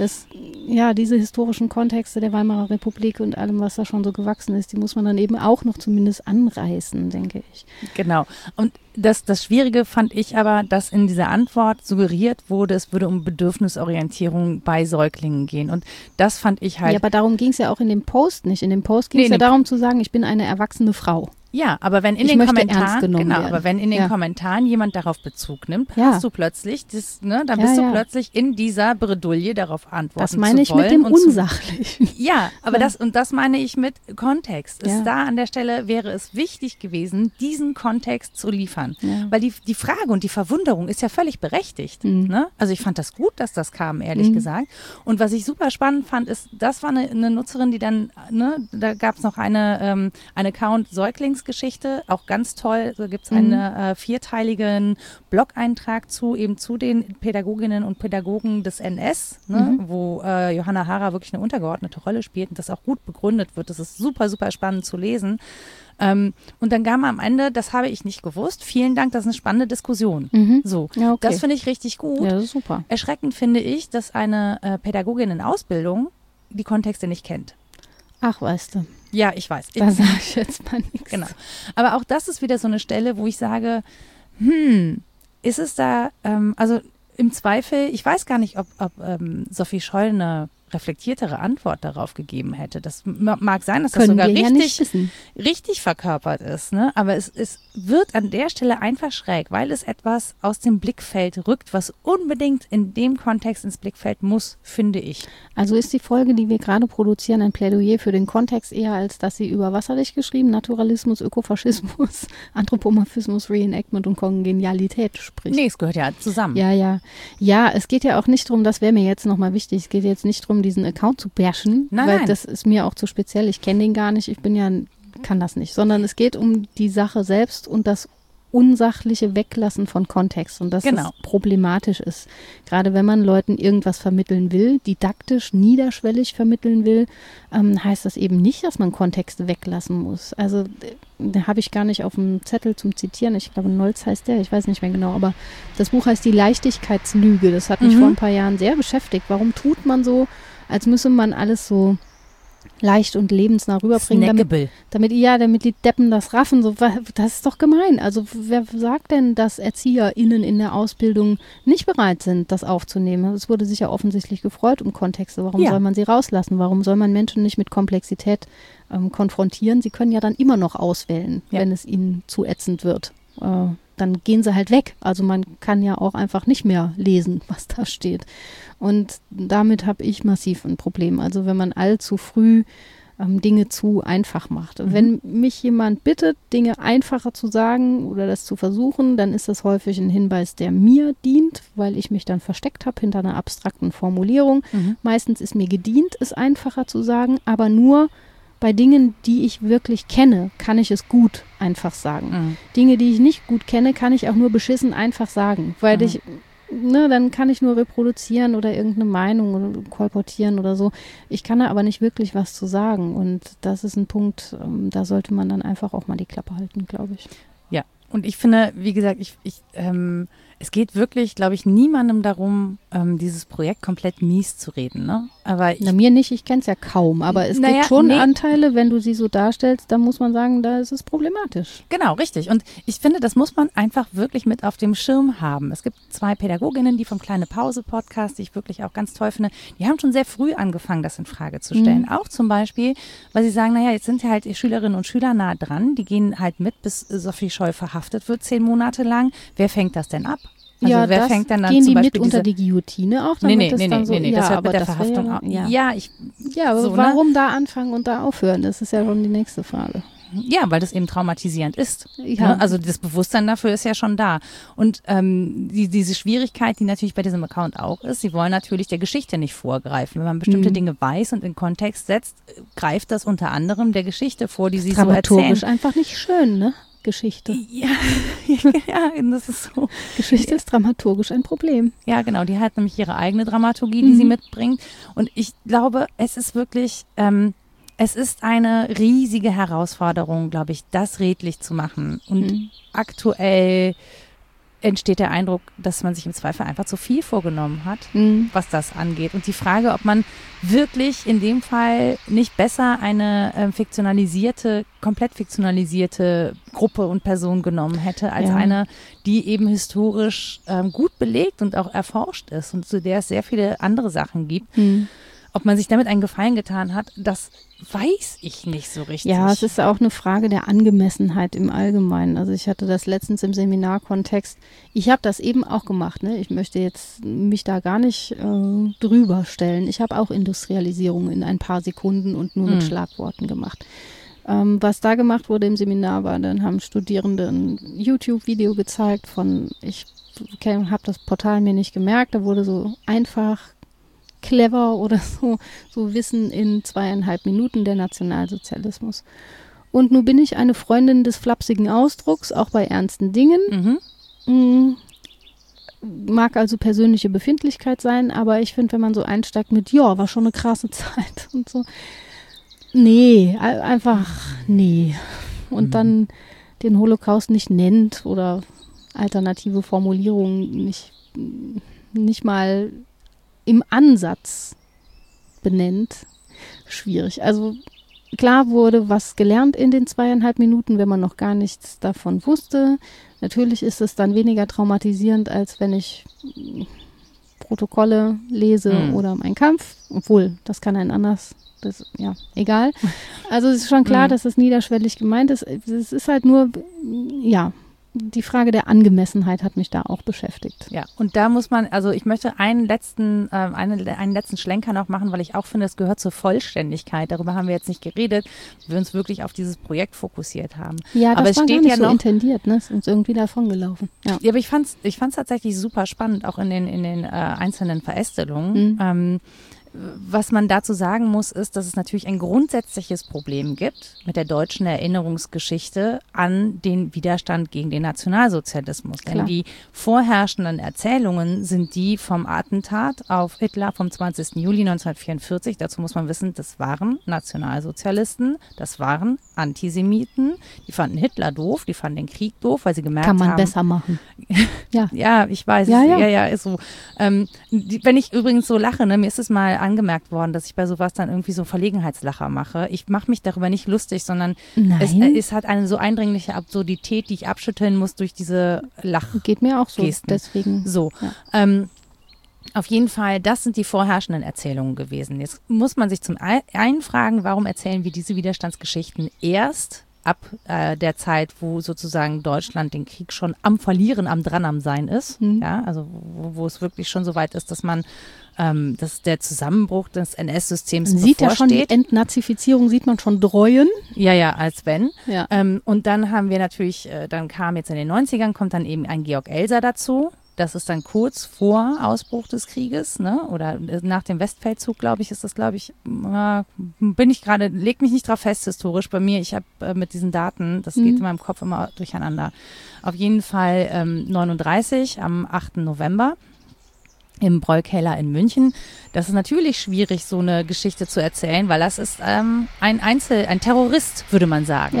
Diese historischen Kontexte der Weimarer Republik und allem, was da schon so gewachsen ist, die muss man dann eben auch noch zumindest anreißen, denke ich. Genau. Und das Schwierige fand ich aber, dass in dieser Antwort suggeriert wurde, es würde um Bedürfnisorientierung bei Säuglingen gehen. Und das fand ich halt... Ja, aber darum ging es ja auch in dem Post nicht. In dem Post ging es ja darum zu sagen, ich bin eine erwachsene Frau. Ja, aber wenn in den Kommentaren jemand darauf Bezug nimmt, hast du plötzlich bist du plötzlich in dieser Bredouille darauf antworten zu wollen. Das meine ich mit dem Unsachlichen. Ja, aber das meine ich mit Kontext. Da an der Stelle wäre es wichtig gewesen, diesen Kontext zu liefern. Ja. Weil die Frage und die Verwunderung ist ja völlig berechtigt. Ne? Also ich fand das gut, dass das kam, ehrlich gesagt. Und was ich super spannend fand, ist, das war eine Nutzerin, die dann, da gab es noch einen Account Säuglingsgeschichte, auch ganz toll. Da gibt es einen 4-teiligen Blog-Eintrag zu den Pädagoginnen und Pädagogen des NS, wo Johanna Hara wirklich eine untergeordnete Rolle spielt und das auch gut begründet wird. Das ist super, super spannend zu lesen. Und dann kam am Ende, das habe ich nicht gewusst, vielen Dank, das ist eine spannende Diskussion. So, ja, okay. Das finde ich richtig gut. Ja, das ist super. Erschreckend finde ich, dass eine Pädagogin in Ausbildung die Kontexte nicht kennt. Ach, weißt du. Ja, ich weiß. Da sage ich jetzt mal nichts. Genau. Aber auch das ist wieder so eine Stelle, wo ich sage, ist es da, also im Zweifel, ich weiß gar nicht, ob Sophie Scholl eine reflektiertere Antwort darauf gegeben hätte. Das mag sein, dass das sogar richtig verkörpert ist, ne? Aber es wird an der Stelle einfach schräg, weil es etwas aus dem Blickfeld rückt, was unbedingt in dem Kontext ins Blickfeld muss, finde ich. Also ist die Folge, die wir gerade produzieren, ein Plädoyer für den Kontext eher, als dass sie über Wasserlicht geschrieben, Naturalismus, Ökofaschismus, Anthropomorphismus, Reenactment und Kongenialität spricht. Nee, es gehört ja zusammen. Ja, es geht ja auch nicht darum, das wäre mir jetzt nochmal wichtig, es geht jetzt nicht darum, diesen Account zu bashen, weil das ist mir auch zu speziell. Ich kenne den gar nicht, kann das nicht, sondern es geht um die Sache selbst und das unsachliche Weglassen von Kontext und dass es problematisch ist. Gerade wenn man Leuten irgendwas vermitteln will, didaktisch, niederschwellig vermitteln will, heißt das eben nicht, dass man Kontexte weglassen muss. Also da habe ich gar nicht auf dem Zettel zum Zitieren. Ich glaube, Nolz heißt der, ich weiß nicht mehr genau, aber das Buch heißt Die Leichtigkeitslüge. Das hat mich vor ein paar Jahren sehr beschäftigt. Warum tut man so, als müsse man alles so leicht und lebensnah rüberbringen, damit die Deppen das raffen. So, das ist doch gemein. Also wer sagt denn, dass ErzieherInnen in der Ausbildung nicht bereit sind, das aufzunehmen? Es wurde sich ja offensichtlich gefreut um Kontexte. Warum soll man sie rauslassen? Warum soll man Menschen nicht mit Komplexität konfrontieren? Sie können ja dann immer noch auswählen, wenn es ihnen zu ätzend wird. Dann gehen sie halt weg. Also man kann ja auch einfach nicht mehr lesen, was da steht. Und damit habe ich massiv ein Problem. Also wenn man allzu früh Dinge zu einfach macht. Wenn mich jemand bittet, Dinge einfacher zu sagen oder das zu versuchen, dann ist das häufig ein Hinweis, der mir dient, weil ich mich dann versteckt habe hinter einer abstrakten Formulierung. Meistens ist mir gedient, es einfacher zu sagen, aber nur bei Dingen, die ich wirklich kenne, kann ich es gut einfach sagen. Dinge, die ich nicht gut kenne, kann ich auch nur beschissen einfach sagen, weil dann kann ich nur reproduzieren oder irgendeine Meinung oder kolportieren oder so. Ich kann da aber nicht wirklich was zu sagen und das ist ein Punkt, da sollte man dann einfach auch mal die Klappe halten, glaube ich. Ja, und ich finde, wie gesagt, es geht wirklich, glaube ich, niemandem darum, dieses Projekt komplett mies zu reden, ne? Aber mir nicht, ich kenne es ja kaum, aber es gibt schon Anteile, wenn du sie so darstellst, dann muss man sagen, da ist es problematisch. Genau, richtig. Und ich finde, das muss man einfach wirklich mit auf dem Schirm haben. Es gibt 2 Pädagoginnen, die vom Kleine Pause Podcast, die ich wirklich auch ganz toll finde, die haben schon sehr früh angefangen, das in Frage zu stellen. Auch zum Beispiel, weil sie sagen, naja, jetzt sind ja halt die Schülerinnen und Schüler nah dran, die gehen halt mit, bis Sophie Scholl verhaftet wird, 10 Monate lang. Wer fängt das denn ab? Also ja, wer fängt dann gehen zum die Beispiel mit unter die Guillotine auch? Nee, das hört mit der Verhaftung auf. Ja, aber so, warum da anfangen und da aufhören? Das ist ja schon die nächste Frage. Ja, weil das eben traumatisierend ist. Ja. Ne? Also das Bewusstsein dafür ist ja schon da. Und diese Schwierigkeit, die natürlich bei diesem Account auch ist, sie wollen natürlich der Geschichte nicht vorgreifen. Wenn man bestimmte Dinge weiß und in Kontext setzt, greift das unter anderem der Geschichte vor, die sie so erzählen. Dramaturgisch einfach nicht schön, ne? Geschichte. Ja, das ist so. Geschichte ist dramaturgisch ein Problem. Ja, genau. Die hat nämlich ihre eigene Dramaturgie, die sie mitbringt. Und ich glaube, es ist wirklich, es ist eine riesige Herausforderung, glaube ich, das redlich zu machen. Und aktuell entsteht der Eindruck, dass man sich im Zweifel einfach zu viel vorgenommen hat, was das angeht. Und die Frage, ob man wirklich in dem Fall nicht besser eine komplett fiktionalisierte Gruppe und Person genommen hätte, als eine, die eben historisch gut belegt und auch erforscht ist und zu der es sehr viele andere Sachen gibt. Ob man sich damit einen Gefallen getan hat, das weiß ich nicht so richtig. Ja, es ist auch eine Frage der Angemessenheit im Allgemeinen. Also ich hatte das letztens im Seminarkontext. Ich habe das eben auch gemacht. Ne? Ich möchte jetzt mich da gar nicht drüber stellen. Ich habe auch Industrialisierung in ein paar Sekunden und nur mit Schlagworten gemacht. Was da gemacht wurde im Seminar war, dann haben Studierende ein YouTube-Video gezeigt von, ich habe das Portal mir nicht gemerkt, da wurde so einfach clever oder so Wissen in 2,5 Minuten, der Nationalsozialismus. Und nun bin ich eine Freundin des flapsigen Ausdrucks, auch bei ernsten Dingen. Mag also persönliche Befindlichkeit sein, aber ich finde, wenn man so einsteigt mit, ja, war schon eine krasse Zeit und so. Nee, einfach nee. Und dann den Holocaust nicht nennt oder alternative Formulierungen nicht mal im Ansatz benennt, schwierig. Also klar wurde was gelernt in den 2,5 Minuten, wenn man noch gar nichts davon wusste. Natürlich ist es dann weniger traumatisierend, als wenn ich Protokolle lese oder Mein Kampf, obwohl, das kann einen anders, ja, egal. Also es ist schon klar, dass es niederschwellig gemeint ist. Es ist halt nur, ja, die Frage der Angemessenheit hat mich da auch beschäftigt. Ja, und da muss man, also ich möchte einen letzten Schlenker noch machen, weil ich auch finde, es gehört zur Vollständigkeit. Darüber haben wir jetzt nicht geredet, weil wir uns wirklich auf dieses Projekt fokussiert haben. Ja, das aber es war steht gar nicht ja so noch intendiert, ne? Ist uns irgendwie davon gelaufen. Ja, aber ich fand's tatsächlich super spannend, auch in den einzelnen Verästelungen. Was man dazu sagen muss, ist, dass es natürlich ein grundsätzliches Problem gibt mit der deutschen Erinnerungsgeschichte an den Widerstand gegen den Nationalsozialismus. Klar. Denn die vorherrschenden Erzählungen sind die vom Attentat auf Hitler vom 20. Juli 1944. Dazu muss man wissen, das waren Nationalsozialisten, das waren Antisemiten. Die fanden Hitler doof, die fanden den Krieg doof, weil sie gemerkt haben. kann man besser machen. Ja. Ja, ich weiß. Ja. Ist so. Wenn ich übrigens so lache, ne, mir ist es mal angemerkt worden, dass ich bei sowas dann irgendwie so Verlegenheitslacher mache. Ich mache mich darüber nicht lustig, sondern es hat eine so eindringliche Absurdität, die ich abschütteln muss durch diese Lachgesten. Geht mir auch so, deswegen. So. Ja. Auf jeden Fall, das sind die vorherrschenden Erzählungen gewesen. Jetzt muss man sich zum einen fragen, warum erzählen wir diese Widerstandsgeschichten erst ab der Zeit, wo sozusagen Deutschland den Krieg schon am Verlieren, am Sein ist. Ja, also wo es wirklich schon so weit ist, dass man dass der Zusammenbruch des NS-Systems Man sieht ja schon die Entnazifizierung, sieht man schon dreuen. Ja, als wenn. Ja. Und dann haben wir natürlich, dann kam jetzt in den 90ern, kommt dann eben ein Georg Elser dazu. Das ist dann kurz vor Ausbruch des Krieges, ne? Oder nach dem Westfeldzug, glaube ich, ist das, leg mich nicht drauf fest historisch bei mir. Ich habe mit diesen Daten, das geht in meinem Kopf immer durcheinander. Auf jeden Fall 39 am 8. November. Im Brollkeller in München. Das ist natürlich schwierig, so eine Geschichte zu erzählen, weil das ist ein Terrorist, würde man sagen. Ja.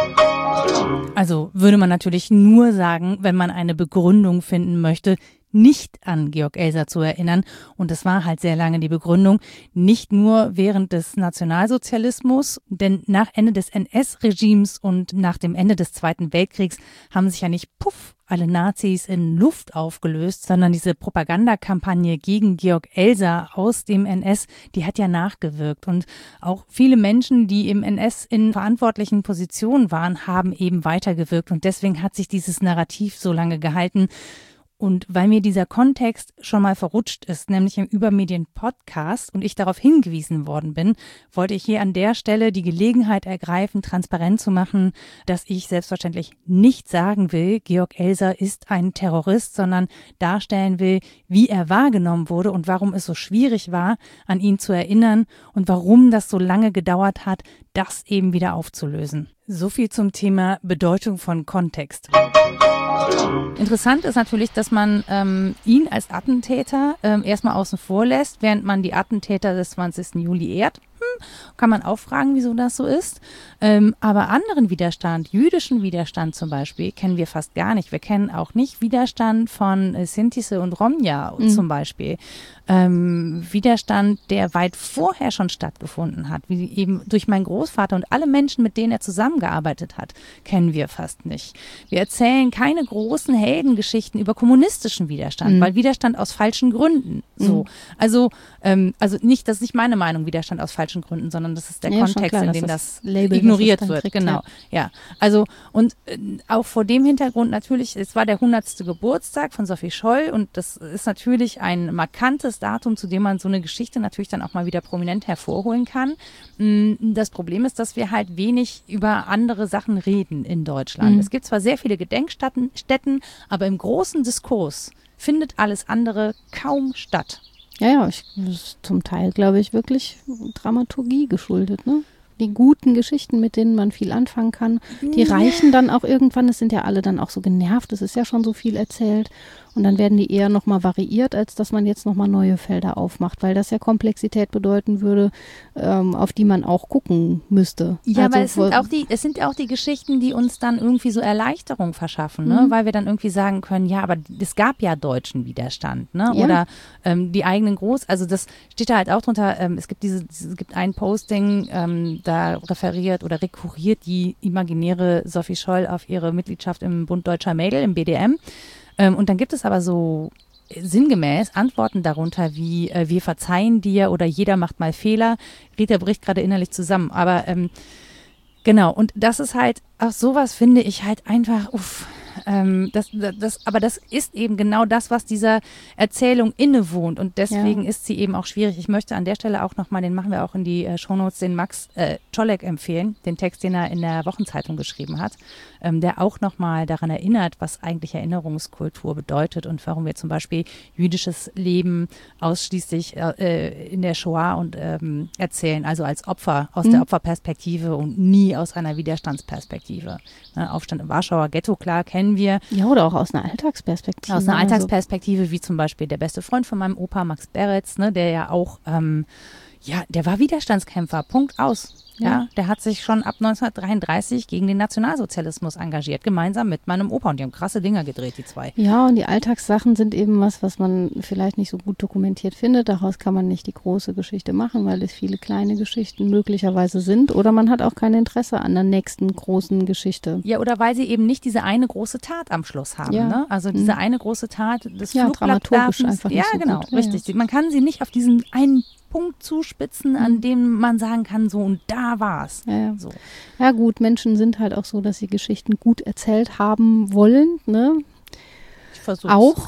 Also würde man natürlich nur sagen, wenn man eine Begründung finden möchte, nicht an Georg Elser zu erinnern. Und das war halt sehr lange die Begründung, nicht nur während des Nationalsozialismus, denn nach Ende des NS-Regimes und nach dem Ende des Zweiten Weltkriegs haben sich ja nicht alle Nazis in Luft aufgelöst, sondern diese Propagandakampagne gegen Georg Elser aus dem NS, die hat ja nachgewirkt. Und auch viele Menschen, die im NS in verantwortlichen Positionen waren, haben eben weitergewirkt. Und deswegen hat sich dieses Narrativ so lange gehalten. Und weil mir dieser Kontext schon mal verrutscht ist, nämlich im Übermedien-Podcast und ich darauf hingewiesen worden bin, wollte ich hier an der Stelle die Gelegenheit ergreifen, transparent zu machen, dass ich selbstverständlich nicht sagen will, Georg Elser ist ein Terrorist, sondern darstellen will, wie er wahrgenommen wurde und warum es so schwierig war, an ihn zu erinnern und warum das so lange gedauert hat, das eben wieder aufzulösen. So viel zum Thema Bedeutung von Kontext. Interessant ist natürlich, dass man ihn als Attentäter erstmal außen vor lässt, während man die Attentäter des 20. Juli ehrt. Kann man auch fragen, wieso das so ist. Aber anderen Widerstand, jüdischen Widerstand zum Beispiel, kennen wir fast gar nicht. Wir kennen auch nicht Widerstand von Sintise und Romja zum Beispiel. Widerstand, der weit vorher schon stattgefunden hat, wie eben durch meinen Großvater und alle Menschen, mit denen er zusammengearbeitet hat, kennen wir fast nicht. Wir erzählen keine großen Heldengeschichten über kommunistischen Widerstand, weil Widerstand aus falschen Gründen. So. Also nicht, das ist nicht meine Meinung, Widerstand aus falschen Gründen, sondern das ist der Kontext, klar, in dem das Label, ignoriert wird. Kriegt, genau. Ja. Also und auch vor dem Hintergrund natürlich, es war der 100. Geburtstag von Sophie Scholl und das ist natürlich ein markantes Datum, zu dem man so eine Geschichte natürlich dann auch mal wieder prominent hervorholen kann. Das Problem ist, dass wir halt wenig über andere Sachen reden in Deutschland. Es gibt zwar sehr viele Gedenkstätten, aber im großen Diskurs findet alles andere kaum statt. Ja, das ist zum Teil, glaube ich, wirklich Dramaturgie geschuldet, ne? Die guten Geschichten, mit denen man viel anfangen kann, die reichen dann auch irgendwann, es sind ja alle dann auch so genervt, es ist ja schon so viel erzählt und dann werden die eher nochmal variiert, als dass man jetzt nochmal neue Felder aufmacht, weil das ja Komplexität bedeuten würde, auf die man auch gucken müsste. Ja, also, aber es sind auch die Geschichten, die uns dann irgendwie so Erleichterung verschaffen, ne? Weil wir dann irgendwie sagen können, ja, aber es gab ja deutschen Widerstand, ne? Ja. Oder die eigenen also das steht da halt auch drunter, es gibt ein Posting, da referiert oder rekurriert die imaginäre Sophie Scholl auf ihre Mitgliedschaft im Bund Deutscher Mädel, im BDM. Und dann gibt es aber so sinngemäß Antworten darunter wie wir verzeihen dir oder jeder macht mal Fehler. Rita bricht gerade innerlich zusammen. Aber genau, und das ist halt, auch sowas finde ich halt einfach, aber das ist eben genau das, was dieser Erzählung innewohnt und deswegen ist sie eben auch schwierig. Ich möchte an der Stelle auch nochmal, den machen wir auch in die Shownotes, den Max Czolek empfehlen, den Text, den er in der Wochenzeitung geschrieben hat, der auch nochmal daran erinnert, was eigentlich Erinnerungskultur bedeutet und warum wir zum Beispiel jüdisches Leben ausschließlich in der Shoah und erzählen, also als Opfer, aus der Opferperspektive und nie aus einer Widerstandsperspektive. Ne, Aufstand im Warschauer Ghetto, klar, kennen wir. Ja, oder auch aus einer Alltagsperspektive. Aus einer Alltagsperspektive, wie zum Beispiel der beste Freund von meinem Opa, Max Beretz, ne, der ja auch, der war Widerstandskämpfer, Punkt aus. Ja, der hat sich schon ab 1933 gegen den Nationalsozialismus engagiert, gemeinsam mit meinem Opa. Und die haben krasse Dinger gedreht, die zwei. Ja, und die Alltagssachen sind eben was man vielleicht nicht so gut dokumentiert findet. Daraus kann man nicht die große Geschichte machen, weil es viele kleine Geschichten möglicherweise sind. Oder man hat auch kein Interesse an der nächsten großen Geschichte. Ja, oder weil sie eben nicht diese eine große Tat am Schluss haben. Ja. Ne? Also diese eine große Tat des dramaturgisch einfach nicht so genau, gut. Richtig. Ja. Man kann sie nicht auf diesen einen Punkt zuspitzen, an dem man sagen kann, so und da war's. Ja. So. Ja gut, Menschen sind halt auch so, dass sie Geschichten gut erzählt haben wollen, ne? versuche auch.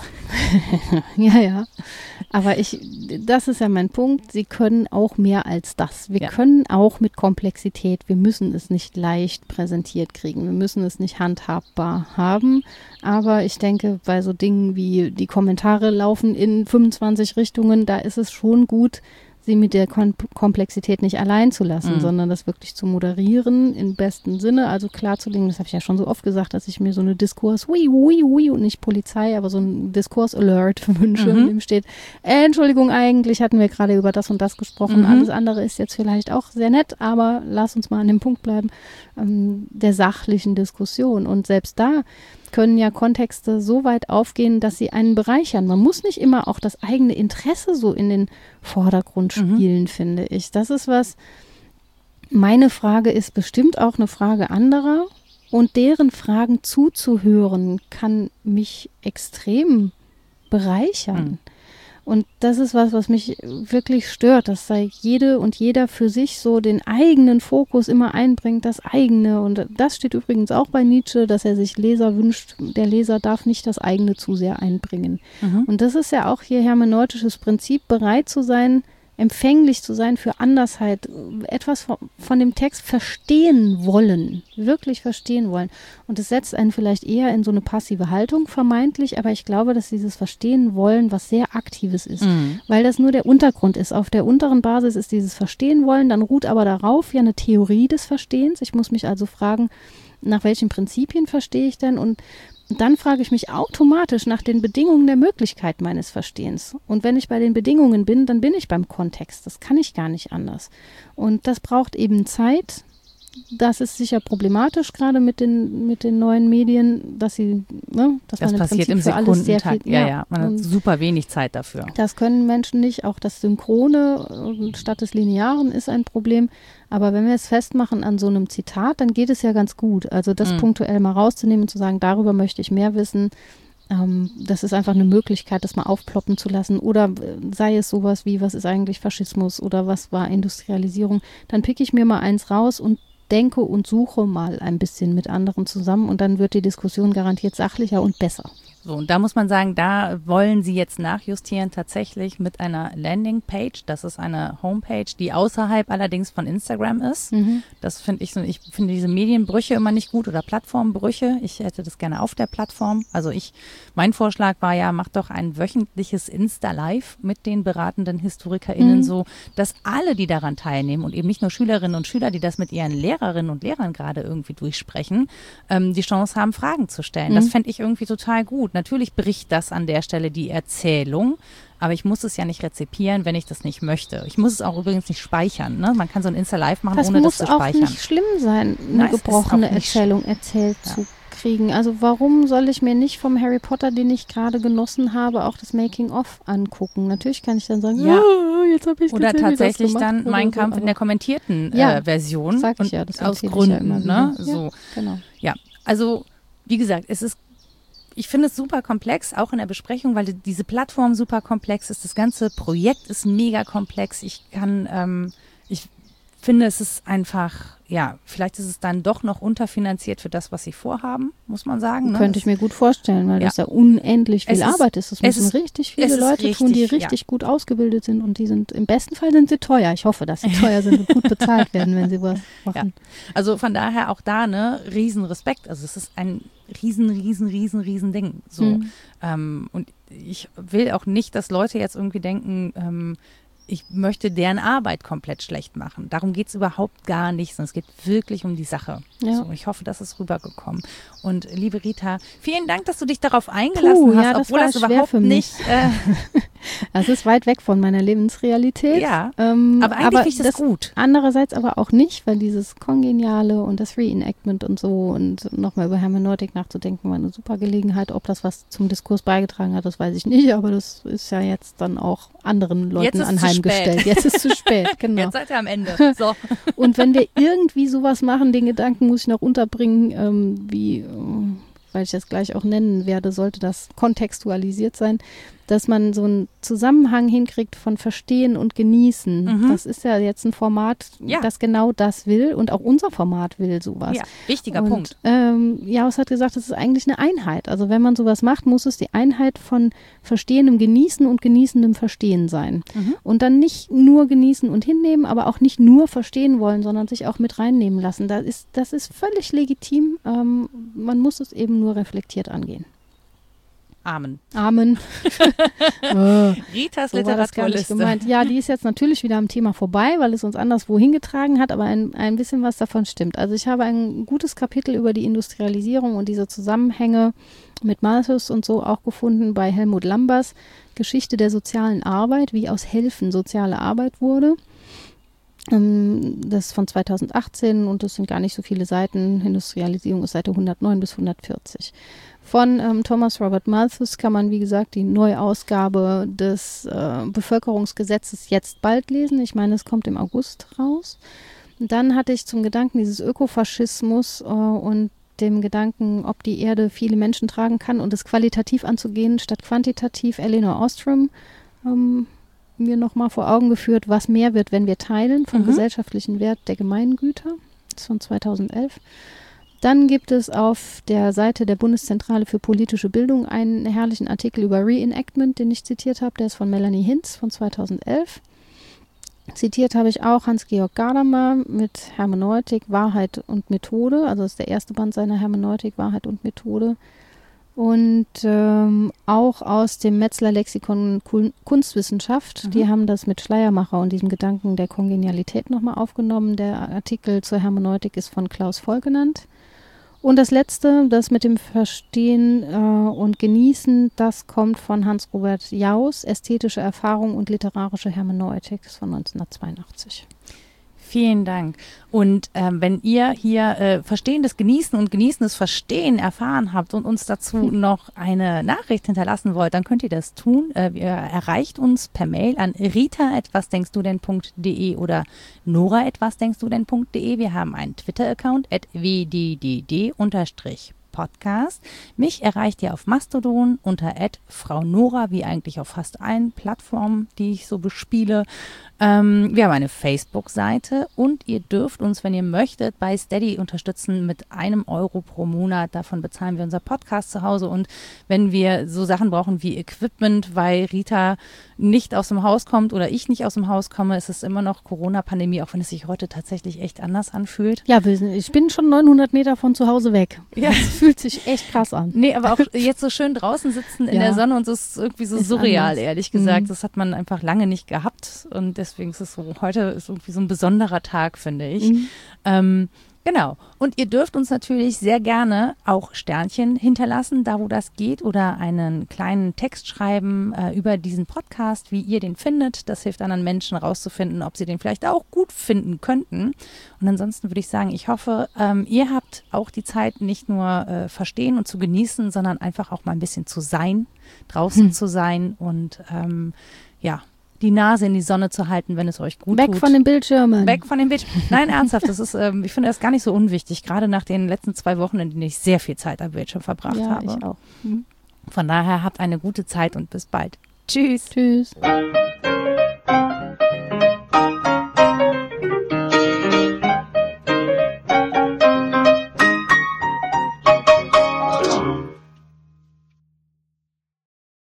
Ja. Aber das ist ja mein Punkt. Sie können auch mehr als das. Wir können auch mit Komplexität, wir müssen es nicht leicht präsentiert kriegen. Wir müssen es nicht handhabbar haben. Aber ich denke, bei so Dingen wie die Kommentare laufen in 25 Richtungen, da ist es schon gut, sie mit der Komplexität nicht allein zu lassen, sondern das wirklich zu moderieren im besten Sinne, also klarzulegen, das habe ich ja schon so oft gesagt, dass ich mir so eine Diskurs, und nicht Polizei, aber so ein Diskurs-Alert wünsche, in dem steht, Entschuldigung, eigentlich hatten wir gerade über das und das gesprochen, alles andere ist jetzt vielleicht auch sehr nett, aber lass uns mal an dem Punkt bleiben, der sachlichen Diskussion. Und selbst da können ja Kontexte so weit aufgehen, dass sie einen bereichern. Man muss nicht immer auch das eigene Interesse so in den Vordergrund spielen, finde ich. Das ist was, meine Frage ist bestimmt auch eine Frage anderer und deren Fragen zuzuhören kann mich extrem bereichern. Und das ist was mich wirklich stört, dass da jede und jeder für sich so den eigenen Fokus immer einbringt, das eigene. Und das steht übrigens auch bei Nietzsche, dass er sich Leser wünscht, der Leser darf nicht das eigene zu sehr einbringen. Und das ist ja auch hier hermeneutisches Prinzip, bereit zu sein, empfänglich zu sein für Andersheit, etwas von dem Text verstehen wollen, wirklich verstehen wollen. Und es setzt einen vielleicht eher in so eine passive Haltung, vermeintlich, aber ich glaube, dass dieses Verstehen wollen was sehr Aktives ist, weil das nur der Untergrund ist. Auf der unteren Basis ist dieses Verstehen wollen, dann ruht aber darauf ja eine Theorie des Verstehens. Ich muss mich also fragen, nach welchen Prinzipien verstehe ich denn? Und dann frage ich mich automatisch nach den Bedingungen der Möglichkeit meines Verstehens. Und wenn ich bei den Bedingungen bin, dann bin ich beim Kontext. Das kann ich gar nicht anders. Und das braucht eben Zeit. Das ist sicher problematisch, gerade mit den neuen Medien, dass sie, dass das man passiert im Prinzip für alles sehr viel, ja, man hat super wenig Zeit dafür. Das können Menschen nicht. Auch das Synchrone statt des Linearen ist ein Problem. Aber wenn wir es festmachen an so einem Zitat, dann geht es ja ganz gut. Also das punktuell mal rauszunehmen und zu sagen, darüber möchte ich mehr wissen. Das ist einfach eine Möglichkeit, das mal aufploppen zu lassen. Oder sei es sowas wie, was ist eigentlich Faschismus oder was war Industrialisierung? Dann picke ich mir mal eins raus und denke und suche mal ein bisschen mit anderen zusammen und dann wird die Diskussion garantiert sachlicher und besser. So, und da muss man sagen, da wollen sie jetzt nachjustieren tatsächlich mit einer Landingpage. Das ist eine Homepage, die außerhalb allerdings von Instagram ist. Das finde ich ich finde diese Medienbrüche immer nicht gut oder Plattformbrüche. Ich hätte das gerne auf der Plattform. Also mein Vorschlag war ja, mach doch ein wöchentliches Insta-Live mit den beratenden HistorikerInnen so, dass alle, die daran teilnehmen und eben nicht nur Schülerinnen und Schüler, die das mit ihren Lehrerinnen und Lehrern gerade irgendwie durchsprechen, die Chance haben, Fragen zu stellen. Das fände ich irgendwie total gut. Natürlich bricht das an der Stelle die Erzählung, aber ich muss es ja nicht rezipieren, wenn ich das nicht möchte. Ich muss es auch übrigens nicht speichern. Ne? Man kann so ein Insta-Live machen, ohne das zu speichern. Das muss auch nicht schlimm sein, eine gebrochene Erzählung erzählt zu kriegen. Also warum soll ich mir nicht vom Harry Potter, den ich gerade genossen habe, auch das Making-of angucken? Natürlich kann ich dann sagen, jetzt habe ich oder tatsächlich dann Mein Kampf in der kommentierten Version. Sag ich ja, das aus Gründen. Ja, so. Genau. Ja, also wie gesagt, ich finde es super komplex, auch in der Besprechung, weil diese Plattform super komplex ist. Das ganze Projekt ist mega komplex. Ich finde, es ist einfach, vielleicht ist es dann doch noch unterfinanziert für das, was sie vorhaben, muss man sagen. Ne? Könnte ich mir gut vorstellen, weil das ja unendlich viel Arbeit ist. Das müssen richtig viele Leute tun, die richtig gut ausgebildet sind und im besten Fall sind sie teuer. Ich hoffe, dass sie teuer sind und gut bezahlt werden, wenn sie was machen. Ja. Also von daher auch da, riesen Respekt. Also es ist ein riesen Ding. So. Und ich will auch nicht, dass Leute jetzt irgendwie denken, ich möchte deren Arbeit komplett schlecht machen. Darum geht es überhaupt gar nicht, sondern es geht wirklich um die Sache. Ja. So, ich hoffe, das ist rübergekommen. Und liebe Rita, vielen Dank, dass du dich darauf eingelassen hast, obwohl das überhaupt nicht... Das ist weit weg von meiner Lebensrealität. Ja, aber eigentlich finde ich das gut. Andererseits aber auch nicht, weil dieses Kongeniale und das Reenactment und so und nochmal über Hermeneutik nachzudenken war eine super Gelegenheit. Ob das was zum Diskurs beigetragen hat, das weiß ich nicht, aber das ist ja jetzt dann auch anderen Leuten anheimgestellt. Jetzt ist zu spät, genau. Jetzt seid ihr am Ende. So. Und wenn wir irgendwie sowas machen, den Gedanken muss ich noch unterbringen, weil ich das gleich auch nennen werde, sollte das kontextualisiert sein, dass man so einen Zusammenhang hinkriegt von Verstehen und Genießen. Das ist ja jetzt ein Format, das genau das will und auch unser Format will sowas. Ja, wichtiger Punkt. Jaus hat gesagt, das ist eigentlich eine Einheit. Also wenn man sowas macht, muss es die Einheit von verstehendem Genießen und genießendem Verstehen sein. Und dann nicht nur genießen und hinnehmen, aber auch nicht nur verstehen wollen, sondern sich auch mit reinnehmen lassen. Das ist völlig legitim. Man muss es eben nur reflektiert angehen. Amen. Literaturliste. Ritas So war das gar nicht Literaturliste. gemeint. Ja, die ist jetzt natürlich wieder am Thema vorbei, weil es uns anderswo hingetragen hat, aber ein bisschen was davon stimmt. Also ich habe ein gutes Kapitel über die Industrialisierung und diese Zusammenhänge mit Malthus und so auch gefunden bei Helmut Lambers Geschichte der sozialen Arbeit, wie aus Helfen soziale Arbeit wurde. Das ist von 2018 und das sind gar nicht so viele Seiten. Industrialisierung ist Seite 109 bis 140. Von Thomas Robert Malthus kann man, wie gesagt, die Neuausgabe des Bevölkerungsgesetzes jetzt bald lesen. Ich meine, es kommt im August raus. Dann hatte ich zum Gedanken dieses Ökofaschismus und dem Gedanken, ob die Erde viele Menschen tragen kann und es qualitativ anzugehen statt quantitativ, Elinor Ostrom mir nochmal vor Augen geführt, was mehr wird, wenn wir teilen vom gesellschaftlichen Wert der Gemeingüter. Das ist von 2011. Dann gibt es auf der Seite der Bundeszentrale für politische Bildung einen herrlichen Artikel über Reenactment, den ich zitiert habe. Der ist von Melanie Hinz von 2011. Zitiert habe ich auch Hans-Georg Gadamer mit Hermeneutik, Wahrheit und Methode. Also das ist der erste Band seiner Hermeneutik, Wahrheit und Methode. Und auch aus dem Metzler Lexikon Kunstwissenschaft. Die haben das mit Schleiermacher und diesem Gedanken der Kongenialität nochmal aufgenommen. Der Artikel zur Hermeneutik ist von Klaus Vollgenannt. Und das letzte, das mit dem Verstehen und Genießen, das kommt von Hans-Robert Jaus, Ästhetische Erfahrung und literarische Hermeneutik, das ist von 1982. Vielen Dank. Und wenn ihr hier verstehendes Genießen und genießendes Verstehen erfahren habt und uns dazu noch eine Nachricht hinterlassen wollt, dann könnt ihr das tun. Ihr erreicht uns per Mail an rita@wasdenkstudenn.de oder nora@wasdenkstudenn.de. Wir haben einen Twitter-Account @wddd_podcast. Mich erreicht ihr auf Mastodon unter @Frau Nora, wie eigentlich auf fast allen Plattformen, die ich so bespiele. Wir haben eine Facebook-Seite und ihr dürft uns, wenn ihr möchtet, bei Steady unterstützen mit €1 pro Monat. Davon bezahlen wir unser Podcast zu Hause. Und wenn wir so Sachen brauchen wie Equipment, weil Rita nicht aus dem Haus kommt oder ich nicht aus dem Haus komme, ist es immer noch Corona-Pandemie, auch wenn es sich heute tatsächlich echt anders anfühlt. Ja, ich bin schon 900 Meter von zu Hause weg. Ja. Das fühlt sich echt krass an. Nee, aber auch jetzt so schön draußen sitzen in der Sonne und es ist irgendwie so ist surreal, anders. ehrlich gesagt. Das hat man einfach lange nicht gehabt und deswegen ist es so, heute ist irgendwie so ein besonderer Tag, finde ich. Genau. Und ihr dürft uns natürlich sehr gerne auch Sternchen hinterlassen, da wo das geht, oder einen kleinen Text schreiben über diesen Podcast, wie ihr den findet. Das hilft anderen Menschen rauszufinden, ob sie den vielleicht auch gut finden könnten. Und ansonsten würde ich sagen, ich hoffe, ihr habt auch die Zeit, nicht nur verstehen und zu genießen, sondern einfach auch mal ein bisschen zu sein, draußen zu sein und die Nase in die Sonne zu halten, wenn es euch gut tut. Weg von den Bildschirmen. Weg von den Bildschirmen. Nein, ernsthaft, das ist, ich finde das gar nicht so unwichtig, gerade nach den letzten 2 Wochen, in denen ich sehr viel Zeit am Bildschirm verbracht habe. Ja, ich auch. Von daher habt eine gute Zeit und bis bald. Tschüss. Tschüss.